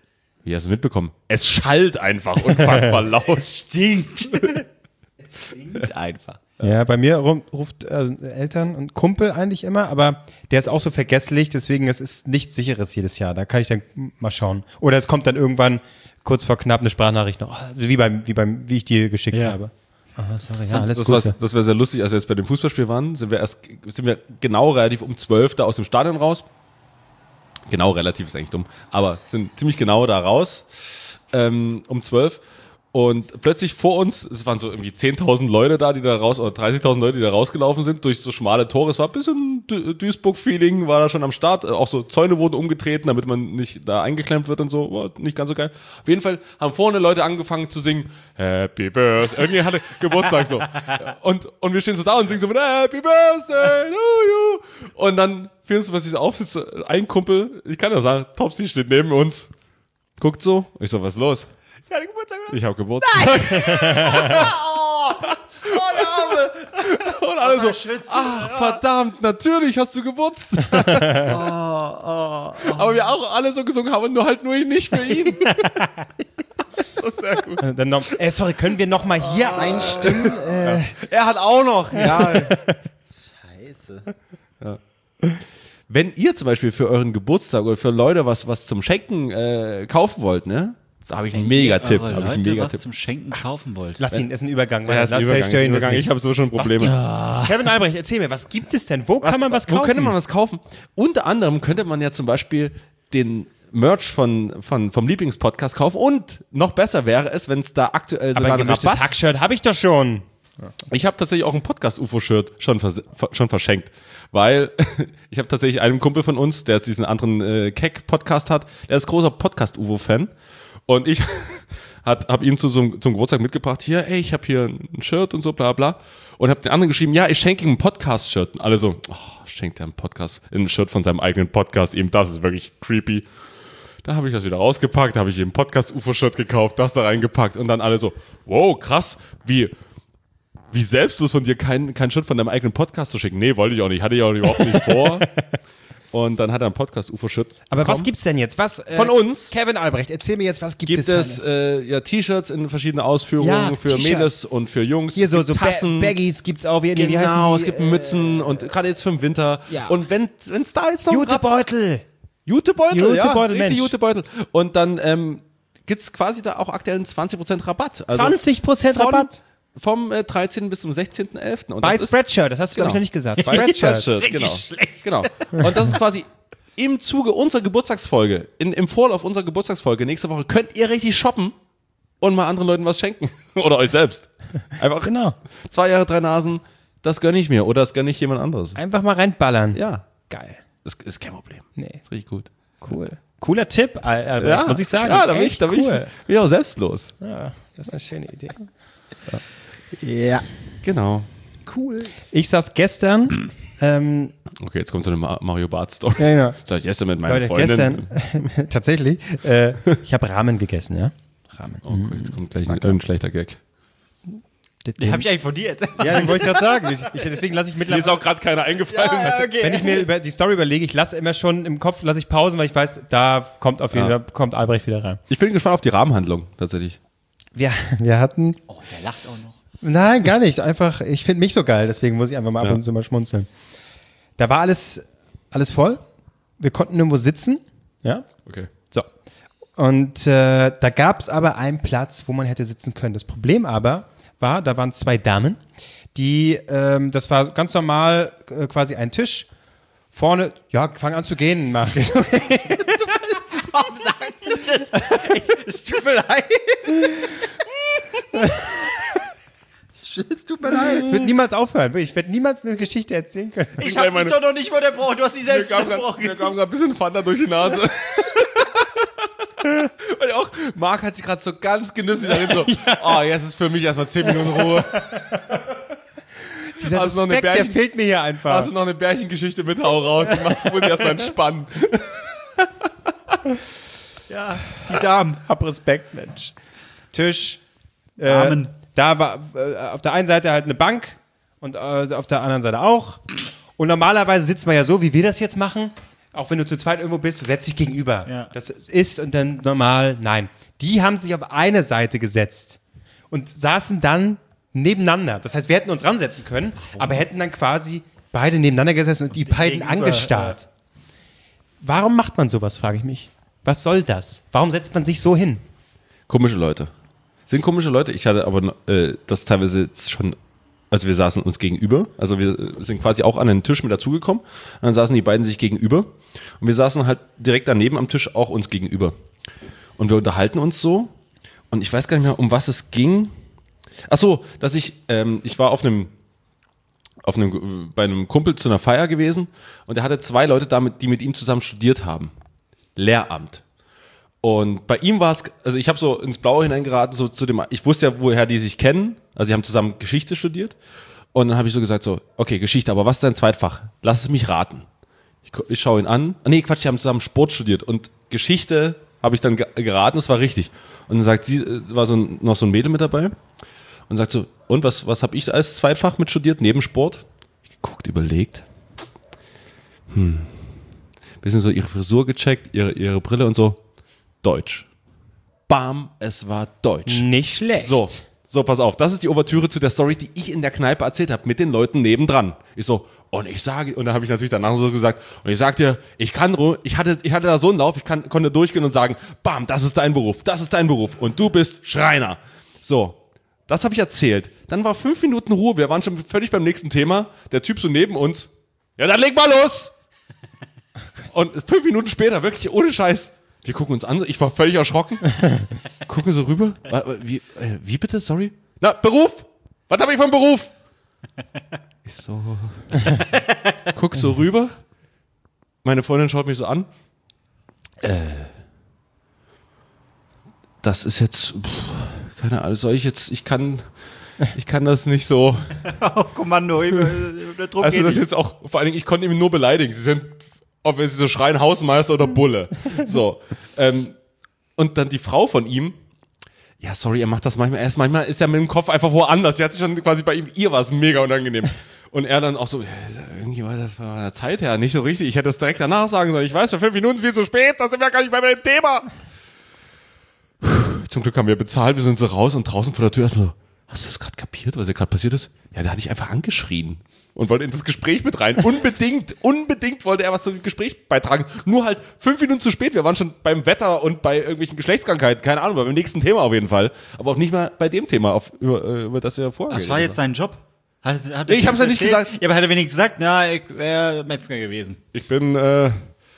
Wie hast du mitbekommen? Es schallt einfach unfassbar laut. Stinkt. Es stinkt einfach. Ja, bei mir rum, ruft äh, Eltern und Kumpel eigentlich immer, aber der ist auch so vergesslich, deswegen es ist nichts Sicheres jedes Jahr. Da kann ich dann mal schauen. Oder es kommt dann irgendwann kurz vor knapp eine Sprachnachricht noch, wie beim, wie beim, wie ich dir geschickt Ja. habe. Ah, sorry, Das, ja, alles das, Gute. war, das war sehr lustig, als wir jetzt bei dem Fußballspiel waren, sind wir erst sind wir genau relativ um zwölf da aus dem Stadion raus. Genau, relativ ist eigentlich dumm, aber sind ziemlich genau da raus ähm, um zwölf. Und plötzlich vor uns, es waren so irgendwie zehntausend Leute da, die da raus, oder dreißigtausend Leute, die da rausgelaufen sind, durch so schmale Tore. Es war ein bisschen Du- Duisburg-Feeling, war da schon am Start. Auch so Zäune wurden umgetreten, damit man nicht da eingeklemmt wird und so. War nicht ganz so geil. Auf jeden Fall haben vorne Leute angefangen zu singen, Happy Birthday. Irgendwie hatte Geburtstag so. Und, und wir stehen so da und singen so, Happy Birthday to you. Und dann, findest du, was ich aufsitze, ein Kumpel, ich kann ja sagen, Topsy steht neben uns, guckt so. Ich so, was ist los? Ja, Geburtstag, oder? Ich hab Geburtstag. Oh, der Arme. Und alle so, schwitzt. ach, verdammt, natürlich hast du Geburtstag. Aber wir auch alle so gesungen haben, nur halt nur nicht für ihn. So sehr gut. Äh, Dann noch, äh, sorry, können wir noch mal hier einstimmen? Äh, Er hat auch noch, ja. Scheiße. Wenn ihr zum Beispiel für euren Geburtstag oder für Leute was, was zum Schenken äh, kaufen wollt, ne? Da habe ich einen Mega-Tipp. Eure Hab ich einen Leute was Megatipp. zum Schenken kaufen wollt. lass ihn, ist ein Übergang. Ja, ist ein Lass- Übergang, ich stell ihn ist ein jetzt Übergang. nicht. Ich habe so schon Probleme. Kevin Albrecht, erzähl mir, was gibt es denn? Wo kann man was kaufen? Wo könnte man was kaufen? Unter anderem könnte man ja zum Beispiel den Merch von, von, vom Lieblingspodcast kaufen und noch besser wäre es, wenn es da aktuell Aber sogar ein einen gemischtes Rabatt. Hackshirt habe ich doch schon. Ich habe tatsächlich auch ein Podcast-U F O-Shirt schon, vers schon verschenkt, weil ich habe tatsächlich einen Kumpel von uns, der jetzt diesen anderen äh, Keck-Podcast hat, der ist großer Podcast-U F O-Fan und ich habe ihm zu, zum, zum Geburtstag mitgebracht, hier, ey, ich habe hier ein Shirt und so, bla bla und habe den anderen geschrieben, ja, ich schenke ihm ein Podcast-Shirt und alle so, oh, schenkt er ein Podcast, ein Shirt von seinem eigenen Podcast, eben das ist wirklich creepy. Da habe ich das wieder rausgepackt, da habe ich ihm ein Podcast-U F O-Shirt gekauft, das da reingepackt und dann alle so, wow, krass, wie... Wie selbstlos von dir, kein, kein Shirt von deinem eigenen Podcast zu schicken. Nee, wollte ich auch nicht. Hatte ich auch überhaupt nicht vor. Und dann hat er ein Podcast-U F O-Shirt Aber bekommen. was gibt's denn jetzt? Was, äh, Von uns Kevin Albrecht, erzähl mir jetzt, was gibt, Gibt es? es äh, ja, T-Shirts in verschiedenen Ausführungen Ja, für T-Shirts. Mädels und für Jungs. Hier so, Es so gibt ba Tassen. Baggies gibt's auch. Wie, wie heißen Genau, die? es gibt Mützen und gerade jetzt für den Winter. Ja. Und wenn es da jetzt noch einen Rabatt- Jutebeutel. Jutebeutel, ja, Jutebeutel, richtig Mensch. Jutebeutel. Und dann ähm, gibt es quasi da auch aktuell einen zwanzig Prozent Rabatt. Also zwanzig Prozent von- Rabatt. Vom äh, dreizehnten bis zum sechzehnten elften Und Bei das ist- Spreadshirt, das hast du, glaube ich, noch nicht gesagt. Bei Spreadshirt, genau. genau. Und das ist quasi im Zuge unserer Geburtstagsfolge, in, im Vorlauf unserer Geburtstagsfolge nächste Woche, könnt ihr richtig shoppen und mal anderen Leuten was schenken. Oder euch selbst. Einfach Genau. zwei Jahre, drei Nasen, das gönne ich mir oder das gönne ich jemand anderes. Einfach mal reinballern. Ja, Geil. das ist kein Problem. Nee, Ist richtig gut. cool. Cooler Tipp, Al- Albrecht, muss ich sagen. Ja, da bin ich, Echt da bin ich, cool. bin ich auch selbstlos. Ja, das ist eine schöne Idee. Ja. Genau. Cool. Ich saß gestern, ähm, Okay, jetzt kommt so eine Ma- Mario Bart Story. ja, ja. Sag ich gestern mit meiner Leute, Freundin. gestern, tatsächlich, äh, ich habe Ramen gegessen, ja? Ramen. Oh, okay, jetzt kommt gleich ein, ein schlechter Gag. Den habe ich eigentlich von dir erzählt. Ja, den wollte ich gerade sagen. Ich, ich, deswegen lasse ich Mir ist mittlerweile, auch gerade keiner eingefallen. okay. wenn ich mir über die Story überlege, ich lasse immer schon im Kopf, lasse ich Pausen, weil ich weiß, da kommt auf jeden Ja. Fall, da kommt Albrecht wieder rein. Ich bin gespannt auf die Rahmenhandlung, tatsächlich. Wir, wir hatten, Oh, der lacht auch noch. nein, gar nicht, einfach, ich finde mich so geil, deswegen muss ich einfach mal ab Ja. und zu mal schmunzeln. Da war alles, alles voll, wir konnten irgendwo sitzen, ja, Okay. so. Und äh, da gab es aber einen Platz, wo man hätte sitzen können. Das Problem aber war, da waren zwei Damen, die, ähm, das war ganz normal äh, quasi ein Tisch. Vorne, ja, fang an zu gehen, Martin. Warum sagst du das? Ich, es tut mir leid. Es tut mir leid. Es wird niemals aufhören. Ich werde niemals eine Geschichte erzählen können. Ich habe dich doch noch nicht unterbrochen. Du hast sie selbst Mir kam unterbrochen. gerade ein bisschen Fanta durch die Nase. Weil auch, Marc hat sich gerade so ganz genüsslich darin so, oh, jetzt ist für mich erstmal zehn Minuten Ruhe. Dieser Hast du noch eine Respekt, der Bärchen- fehlt mir hier einfach. Hast du noch eine Bärchengeschichte mit, hau raus. Ich muss ich erstmal entspannen. Ja, die Damen. Hab Respekt, Mensch. Tisch. Äh, Damen. Da war äh, auf der einen Seite halt eine Bank und äh, auf der anderen Seite auch. Und normalerweise sitzt man ja so, wie wir das jetzt machen, Auch wenn du zu zweit irgendwo bist, du setzt dich gegenüber. Ja. Das ist und dann normal, nein. Die haben sich auf eine Seite gesetzt und saßen dann nebeneinander. Das heißt, wir hätten uns ransetzen können, Warum? aber hätten dann quasi beide nebeneinander gesessen und, und die beiden gegenüber, angestarrt. Ja. Warum macht man sowas, frage ich mich. Was soll das? Warum setzt man sich so hin? Komische Leute. Sind komische Leute. Ich hatte aber äh, das teilweise jetzt schon, also wir saßen uns gegenüber, also wir sind quasi auch an einen Tisch mit dazugekommen und dann saßen die beiden sich gegenüber und wir saßen halt direkt daneben am Tisch auch uns gegenüber. Und wir unterhalten uns so und ich weiß gar nicht mehr, um was es ging. Ach so, dass ich, ähm, ich war auf einem, auf einem, bei einem Kumpel zu einer Feier gewesen und er hatte zwei Leute da, die mit ihm zusammen studiert haben. Lehramt. Und bei ihm war es, also ich habe so ins Blaue hineingeraten, so zu dem, ich wusste ja, woher die sich kennen, also sie haben zusammen Geschichte studiert und dann habe ich so gesagt so, okay, Geschichte, aber was ist dein Zweitfach? Lass es mich raten. Ich, ich schaue ihn an, nee, Quatsch, die haben zusammen Sport studiert und Geschichte habe ich dann geraten, das war richtig. Und dann sagt sie, war so ein, noch so ein Mädel mit dabei und sagt so, und was, was habe ich als Zweitfach mit studiert, neben Sport? Ich geguckt, überlegt. Hm. Bisschen so ihre Frisur gecheckt, ihre, ihre Brille und so. Deutsch. Bam, es war Deutsch. Nicht schlecht. So, so, pass auf, das ist die Ouvertüre zu der Story, die ich in der Kneipe erzählt habe, mit den Leuten nebendran. Ich so, und ich sage, und dann habe ich natürlich danach so gesagt, und ich sag dir, ich kann, ich hatte, ich hatte da so einen Lauf, ich kann, konnte durchgehen und sagen, bam, das ist dein Beruf, das ist dein Beruf und du bist Schreiner. So, das habe ich erzählt. Dann war fünf Minuten Ruhe, wir waren schon völlig beim nächsten Thema, der Typ so neben uns, ja, dann leg mal los! Und fünf Minuten später, wirklich ohne Scheiß, wir gucken uns an, ich war völlig erschrocken, gucken so rüber, wie, äh, wie bitte, sorry? Na, Beruf? Was habe ich vom Beruf? Ich so, guck so rüber, meine Freundin schaut mich so an, äh, das ist jetzt, pff, keine Ahnung, soll ich jetzt, ich kann, ich kann das nicht so. Auf Kommando, der Druck Also das ist jetzt auch, vor allen Dingen, ich konnte ihn nur beleidigen, sie sind, ob wir sie so schreien, Hausmeister oder Bulle. So. Ähm, und dann die Frau von ihm, ja, sorry, er macht das manchmal, erst manchmal ist er mit dem Kopf einfach woanders. Sie hat sich schon quasi bei ihm, ihr war es mega unangenehm. Und er dann auch so, ja, irgendwie war das von der Zeit her nicht so richtig. Ich hätte das direkt danach sagen sollen. Ich weiß, für fünf Minuten viel zu spät, da sind wir gar nicht mehr bei dem Thema. Zum Glück haben wir bezahlt, wir sind so raus und draußen vor der Tür erstmal so, hast du das gerade kapiert, was hier gerade passiert ist? Ja, da hatte ich einfach angeschrien und wollte in das Gespräch mit rein. Unbedingt, unbedingt wollte er was zum Gespräch beitragen. Nur halt fünf Minuten zu spät. Wir waren schon beim Wetter und bei irgendwelchen Geschlechtskrankheiten. Keine Ahnung, beim nächsten Thema auf jeden Fall. Aber auch nicht mal bei dem Thema, auf, über, über das wir vorher Das war jetzt sein Job. Hat, hat nee, ich hab's ja nicht gesagt. Ja, aber hat er wenigstens gesagt, na, ich wäre Metzger gewesen. Ich bin, äh,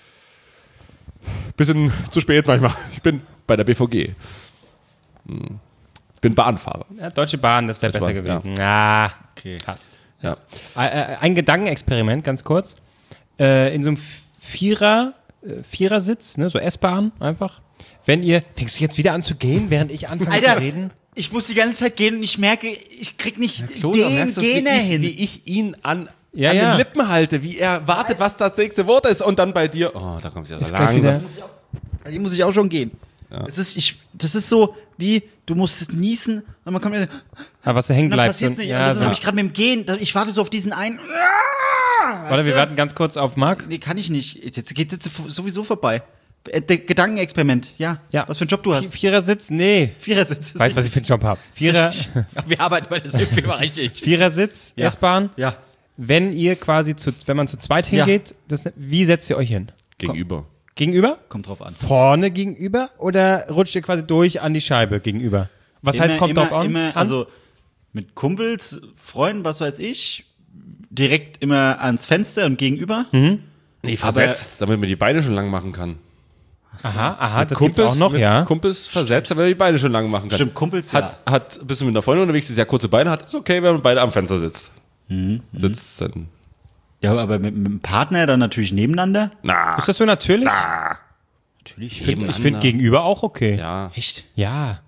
bisschen zu spät manchmal. Ich bin bei der B V G. Hm. Ich bin Bahnfahrer. Ja, Deutsche Bahn, das wäre besser Bahn, gewesen. Ja, Ah, okay. passt. Ja. Ein Gedankenexperiment, ganz kurz. Äh, in so einem Vierer, äh, Vierersitz, ne, so S-Bahn einfach. Wenn ihr, fängst du jetzt wieder an zu gehen, während ich anfange Alter, zu reden? ich muss die ganze Zeit gehen und ich merke, ich krieg nicht Klose, den merkst du das, wie Gene ich, hin. wie ich ihn an, Ja, an ja. den Lippen halte, wie er wartet, was das nächste Wort ist und dann bei dir, oh, da kommt ja so Ist gleich wieder. langsam. Die muss ich auch schon gehen. Das ist, ich, das ist so wie, du musst niesen und man kommt mir, Aber was da hängen und dann bleibt. passiert so- nicht. ja, und das so. habe ich gerade mit dem Gehen, ich warte so auf diesen einen. Warte, wir warten ganz kurz auf Marc. Nee, kann ich nicht. Jetzt geht jetzt sowieso vorbei. Äh, der Gedankenexperiment, ja. Ja. Was für einen Job du hast. Vierersitz? Nee. Vierersitz. Weißt du, was ich für einen Job habe? Vierer, Wir arbeiten bei derselben Firma, richtig. Vierersitz, Ja. S-Bahn. Ja. Wenn ihr quasi zu, wenn man zu zweit hingeht, das, wie setzt ihr euch hin? Gegenüber. Gegenüber? Kommt drauf an. Vorne gegenüber oder rutscht ihr quasi durch an die Scheibe gegenüber? Was heißt, kommt immer, drauf an? Immer, an? also mit Kumpels, Freunden, was weiß ich, direkt immer ans Fenster und gegenüber. Nee, versetzt, damit man die Beine schon lang machen kann. aha, aha, Mit das gibt's auch noch, mit ja. Kumpels versetzt, damit man die Beine schon lang machen kann. Stimmt, Kumpels, Hat, hat, bist du mit einer Freundin unterwegs, die sehr kurze Beine hat, ist okay, wenn man beide am Fenster sitzt. Mhm. Sitzt dann, ja. Ja, aber mit, mit dem Partner dann natürlich nebeneinander. na, Ist das so natürlich? Natürlich. Ich finde nebeneinander. gegenüber auch okay. ja. Echt? Ja.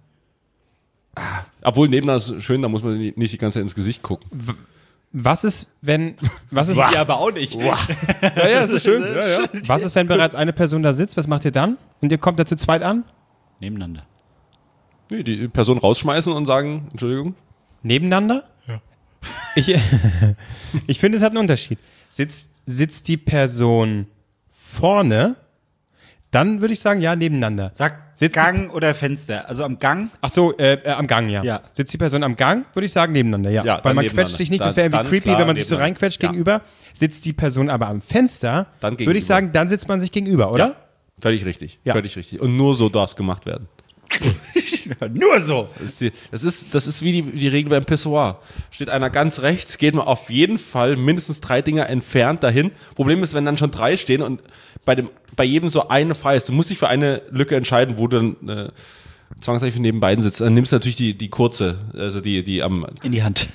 Obwohl nebeneinander ist schön, da muss man nicht die ganze Zeit ins Gesicht gucken. Was ist, wenn, was ist, Ja, aber auch nicht. Ja, ja, das ist schön. Ja, ja. was ist, wenn bereits eine Person da sitzt? Was macht ihr dann? Und ihr kommt da zu zweit an? Nebeneinander. Nee, die Person rausschmeißen und sagen, Entschuldigung. Nebeneinander? Ja. Ich, ich finde, es hat einen Unterschied. Sitzt, sitzt die Person vorne, dann würde ich sagen, ja, nebeneinander. Sag Sitzt Gang oder Fenster. Also am Gang. Ach so, äh, äh, am Gang, ja. Ja. Sitzt die Person am Gang, würde ich sagen, nebeneinander, ja. Ja, Weil dann man nebeneinander. quetscht sich nicht, das Dann- wäre irgendwie dann creepy, klar wenn man sich so nebeneinander. reinquetscht Ja. gegenüber. Sitzt die Person aber am Fenster, Dann würde gegenüber. ich sagen, dann sitzt man sich gegenüber, oder? Ja. Völlig richtig. Ja. Völlig richtig. Und nur so darf es gemacht werden. Nur so. Das ist, die, das ist, das ist wie die, die Regel beim Pissoir. Steht einer ganz rechts, geht man auf jeden Fall mindestens drei Dinger entfernt dahin. Problem ist, wenn dann schon drei stehen und bei, dem, bei jedem so eine frei ist, du musst dich für eine Lücke entscheiden, wo du dann äh, zwangsläufig neben beiden sitzt. Dann nimmst du natürlich die, die kurze, also die, die am, In die Hand.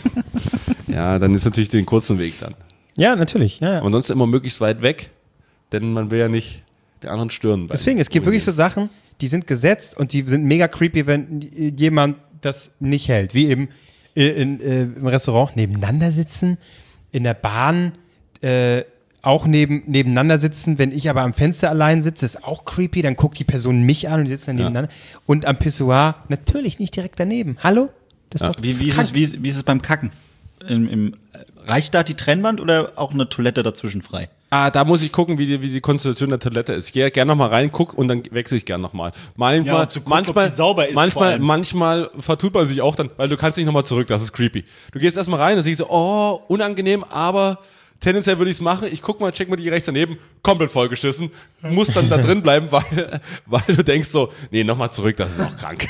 ja, dann ist natürlich den kurzen Weg dann. Ja, natürlich, ja. ja. Aber ansonsten immer möglichst weit weg, denn man will ja nicht den anderen stören. Deswegen, es gibt wirklich so Sachen, die sind gesetzt und die sind mega creepy, wenn jemand das nicht hält. Wie eben in, in, äh, im Restaurant nebeneinander sitzen, in der Bahn äh, auch neben, nebeneinander sitzen. Wenn ich aber am Fenster allein sitze, ist auch creepy. Dann guckt die Person mich an und die sitzen dann Ja. nebeneinander. Und am Pissoir natürlich nicht direkt daneben. Hallo? Das ist doch Wie, wie, ist es, wie, ist, wie ist es beim Kacken? Im, im, reicht da die Trennwand oder auch eine Toilette dazwischen frei? Ah, da muss ich gucken, wie die, wie die Konstellation der Toilette ist. Ich gehe gerne nochmal rein, guck und dann wechsle ich gerne nochmal. Manchmal, Ja, um zu gucken, ob manchmal, die sauber ist vor manchmal, allem. manchmal vertut man sich auch dann, weil du kannst nicht nochmal zurück, das ist creepy. Du gehst erstmal rein, dann siehst du, oh, unangenehm, aber tendenziell würde ich es machen. Ich guck mal, check mal die rechts daneben, komplett vollgeschissen, muss dann da drin bleiben, weil, weil du denkst so, nee, nochmal zurück, das ist auch krank.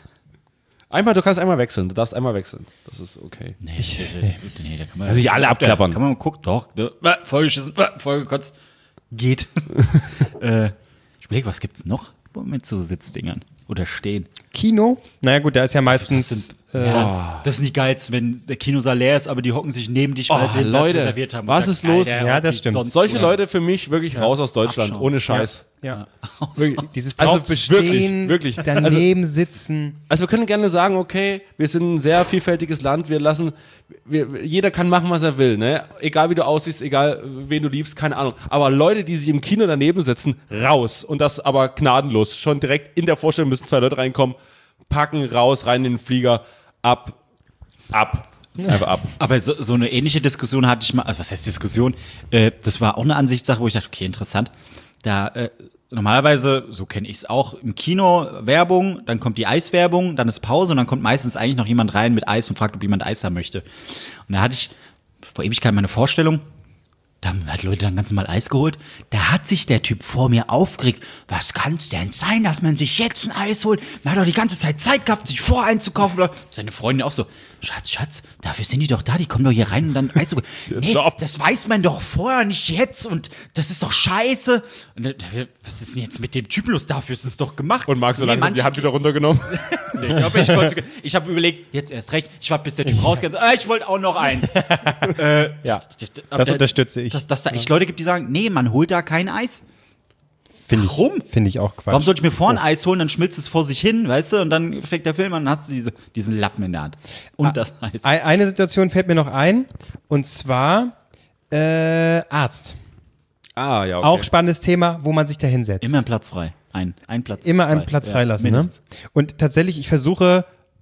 Einmal, du kannst einmal wechseln, du darfst einmal wechseln. Das ist okay. Nee, nee, nee, da kann man Also nicht alle abklappern. Kann man mal gucken, doch, äh, vollgeschissen, äh, vollgekotzt. Geht. äh, ich überlege, was gibt's noch mit so Sitzdingern? Oder stehen? Kino. Naja gut, da ist ja meistens äh, Ja, das ist nicht geil, wenn der Kinosaal leer ist, aber die hocken sich neben dich, weil Oh, sie den Platz Leute, reserviert haben. was Und ist sagen, los? Alter, Ja, ob das die stimmt. sonst Solche wo- Leute für mich wirklich raus aus Deutschland, Abschauen. ohne Scheiß. ja. Wirklich, dieses also drauf bestehen, wirklich, wirklich. daneben sitzen. Also wir können gerne sagen, okay, wir sind ein sehr vielfältiges Land, wir lassen, wir, jeder kann machen, was er will, ne? Egal wie du aussiehst, egal wen du liebst, keine Ahnung. Aber Leute, die sich im Kino daneben sitzen, raus. Und das aber gnadenlos. Schon direkt in der Vorstellung müssen zwei Leute reinkommen, packen, raus, rein in den Flieger, ab, ab. Einfach ab. Aber so, so eine ähnliche Diskussion hatte ich mal, also was heißt Diskussion? Äh, das war auch eine Ansichtssache, wo ich dachte, okay, interessant. Da äh, normalerweise, so kenne ich es auch, im Kino Werbung, dann kommt die Eiswerbung, dann ist Pause und dann kommt meistens eigentlich noch jemand rein mit Eis und fragt, ob jemand Eis haben möchte. Und da hatte ich vor Ewigkeit meine Vorstellung, da haben halt Leute dann ganz normal Eis geholt. Da hat sich der Typ vor mir aufgeregt. Was kann's denn sein, dass man sich jetzt ein Eis holt? Man hat doch die ganze Zeit Zeit gehabt, sich vor einzukaufen. Seine Freundin auch so, Schatz, Schatz, dafür sind die doch da, die kommen doch hier rein und dann Eis holen. Nee, Job. das weiß man doch vorher, nicht jetzt und das ist doch scheiße. Und dann, was ist denn jetzt mit dem Typ los? Dafür ist es doch gemacht. Und Max so Nee, langsam die manche- Hand wieder runtergenommen. Nee, ich glaube, ich, konnte- ich habe überlegt, jetzt erst recht, ich warte, bis der Typ rausgeht. Ah, ich wollte auch noch eins. äh, Ja, aber das unterstütze ich. Dass, dass da echt Leute gibt, die sagen, nee, man holt da kein Eis. Finde ich, Warum? Finde ich auch Quatsch. Warum sollte ich mir vorne Eis holen, dann schmilzt es vor sich hin, weißt du, und dann fängt der Film an und dann hast du diese, diesen Lappen in der Hand. Und das Eis. Ei- Eine Situation fällt mir noch ein, und zwar äh, Arzt. Ah, ja, okay. Auch spannendes Thema, wo man sich da hinsetzt. Immer ein Platz frei. Ein, ein Platz Immer frei. einen Platz Ja, freilassen. Ne? mindestens. Und tatsächlich, ich versuche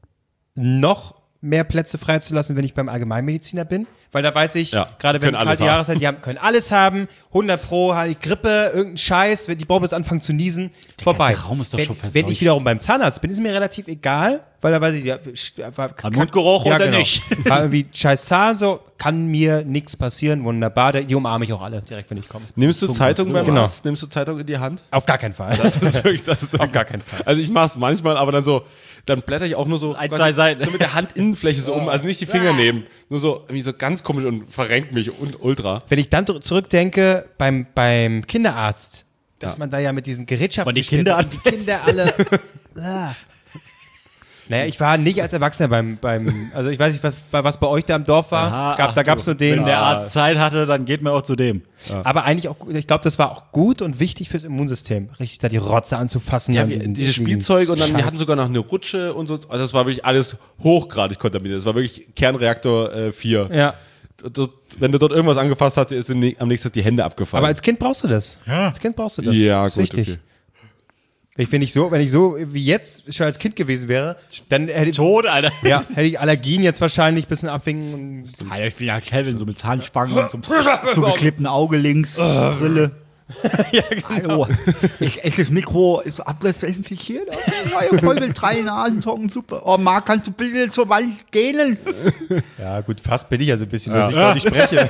noch mehr Plätze freizulassen, wenn ich beim Allgemeinmediziner bin. Weil da weiß ich, Ja, gerade wenn können alles kalte haben. Jahreszeit, die haben, können alles haben, hundert Pro, halt Grippe, irgendein Scheiß, wenn die Bauch jetzt anfangen zu niesen, vorbei. ganze Raum ist doch wenn, schon wenn verseucht. ich wiederum beim Zahnarzt bin, ist mir relativ egal, weil da weiß ich, ja, st- war, Hat Mundgeruch oder nicht? War irgendwie scheiß Zahn, so, kann mir nichts passieren, wunderbar, die umarme ich auch alle, direkt, wenn ich komme. Nimmst du Zeitung beim Genau. Arzt? Nimmst du Zeitung in die Hand? Auf gar keinen Fall. Das ist wirklich, das ist Auf gar keinen Fall. Also ich mach's manchmal, aber dann so, dann blätter ich auch nur so Ein, quasi zwei Seiten. so mit der Handinnenfläche so um, also nicht die Finger nehmen, nur so irgendwie so ganz komisch und verrenkt mich und ultra. Wenn ich dann dr- zurückdenke beim, beim Kinderarzt, dass Ja. man da ja mit diesen Gerätschaften Von den gespielt Kinder hat, an die Kinder alle. Ah. Naja, ich war nicht als Erwachsener beim, beim also ich weiß nicht, was, was bei euch da im Dorf war. Aha, Gab, ach da gab es du, nur den. Wenn der Arzt Zeit hatte, dann geht man auch zu dem. Aber eigentlich auch, gut- ich glaube, das war auch gut und wichtig fürs Immunsystem, richtig da die Rotze anzufassen. Ja, an wir, diesen- diese diesen Spielzeug und dann, wir Scheiß. hatten sogar noch eine Rutsche und so. Also das war wirklich alles hochgradig kontaminiert. Das war wirklich Kernreaktor äh, vier. Ja. Dort, wenn du dort irgendwas angefasst hast, sind die- am nächsten Tag die Hände abgefallen. Aber als Kind brauchst du das. Als Kind brauchst du das. ja, das ist gut, wichtig. okay. Ich, wenn, ich so, wenn ich so wie jetzt schon als Kind gewesen wäre, dann hätte ich, Tot, Alter. ja, hätte ich Allergien jetzt wahrscheinlich ein bisschen abwinken. Und Alter, ich bin ja Kevin, so mit Zahnspangen und so einem zugeklebten Auge links, Brille. Hallo, ich, ist das Mikro ist abdesinfiziert? Ja, voll mit drei Nasensocken, super. Oh, Marc, kannst du bitte zur Wand gehen? Ja, gut, fast bin ich ja so ein bisschen, dass ich deutlich spreche.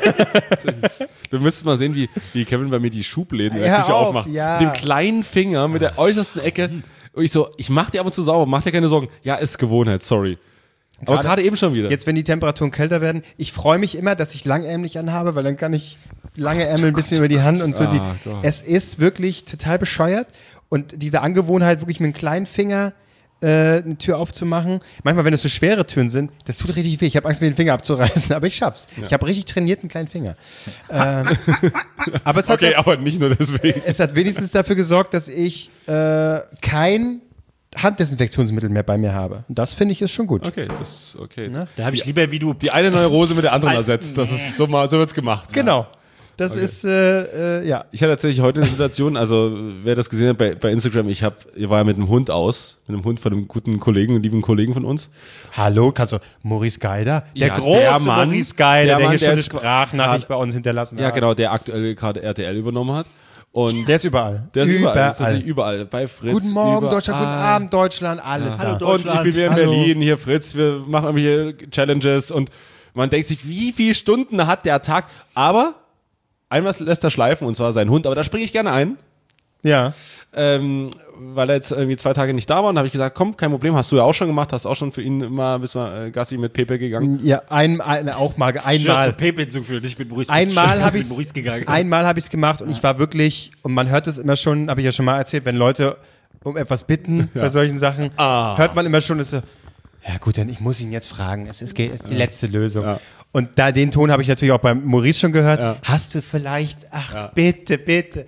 Du müsstest mal sehen, wie, wie Kevin bei mir die Schubläden in der Ja, Küche auf, aufmacht. ja. Mit dem kleinen Finger, mit der äußersten Ecke. Und ich so, ich mach dir ab und zu sauber, mach dir keine Sorgen. Ja, ist Gewohnheit, sorry. Aber Gerade- gerade eben schon wieder. Jetzt, wenn die Temperaturen kälter werden, ich freue mich immer, dass ich langärmlich anhabe, weil dann kann ich lange Ärmel ein bisschen über die Hand und so. Die, Ah, Gott. es ist wirklich total bescheuert. Und diese Angewohnheit, wirklich mit dem kleinen Finger äh, eine Tür aufzumachen. Manchmal, wenn es so schwere Türen sind, das tut richtig weh. Ich habe Angst, mir den Finger abzureißen, aber ich schaff's. Ich habe richtig trainiert einen kleinen Finger. ähm, aber es hat, Okay, aber nicht nur deswegen. es hat wenigstens dafür gesorgt, dass ich äh, kein Handdesinfektionsmittel mehr bei mir habe. Und das finde ich ist schon gut. Okay, das ist okay. Ne? Da habe ich lieber, wie du Die eine Neurose mit der anderen ersetzt. Das ist so mal, so wird's gemacht. Genau. Das ist, äh, äh, ja. Ich hatte tatsächlich heute eine Situation, also wer das gesehen hat bei, bei Instagram, ich hab, ich war ja mit einem Hund aus, mit einem Hund von einem guten Kollegen, lieben Kollegen von uns. Hallo, kannst du, Maurice Geider? Der Ja, große der Mann, Maurice Geider, der der, Mann, hier der schon eine ist- Sprachnachricht bei uns hinterlassen Ja, hat. genau, der aktuell gerade R T L übernommen hat. Und Der ist überall. der ist überall. Der ist tatsächlich überall. Bei Fritz. Guten Morgen, überall. Deutschland, guten Abend, Deutschland, alles Hallo, da. Deutschland. Und ich bin wieder in Hallo. Berlin, hier Fritz, wir machen irgendwelche Challenges und man denkt sich, wie viele Stunden hat der Tag? Aber einmal lässt er schleifen und zwar sein Hund, aber da springe ich gerne ein. Ja. Ähm, weil er jetzt irgendwie zwei Tage nicht da war und habe ich gesagt, komm, kein Problem, hast du ja auch schon gemacht, hast auch schon für ihn mal bis mal äh, Gassi mit Pepe gegangen. Ja, ein, ein, auch mal, Schön, dass du einmal. Pepe hinzugefügt, nicht mit Maurice. Einmal habe ich ich mit Maurice gegangen. einmal habe ich es gemacht und ich war wirklich, und man hört es immer schon, habe ich ja schon mal erzählt, wenn Leute um etwas bitten bei solchen Sachen, Ah. hört man immer schon, ist so, ja gut, dann ich muss ihn jetzt fragen, es ist, es ist die letzte Lösung. Ja. Und da den Ton habe ich natürlich auch beim Maurice schon gehört. Hast du vielleicht, ach bitte, bitte.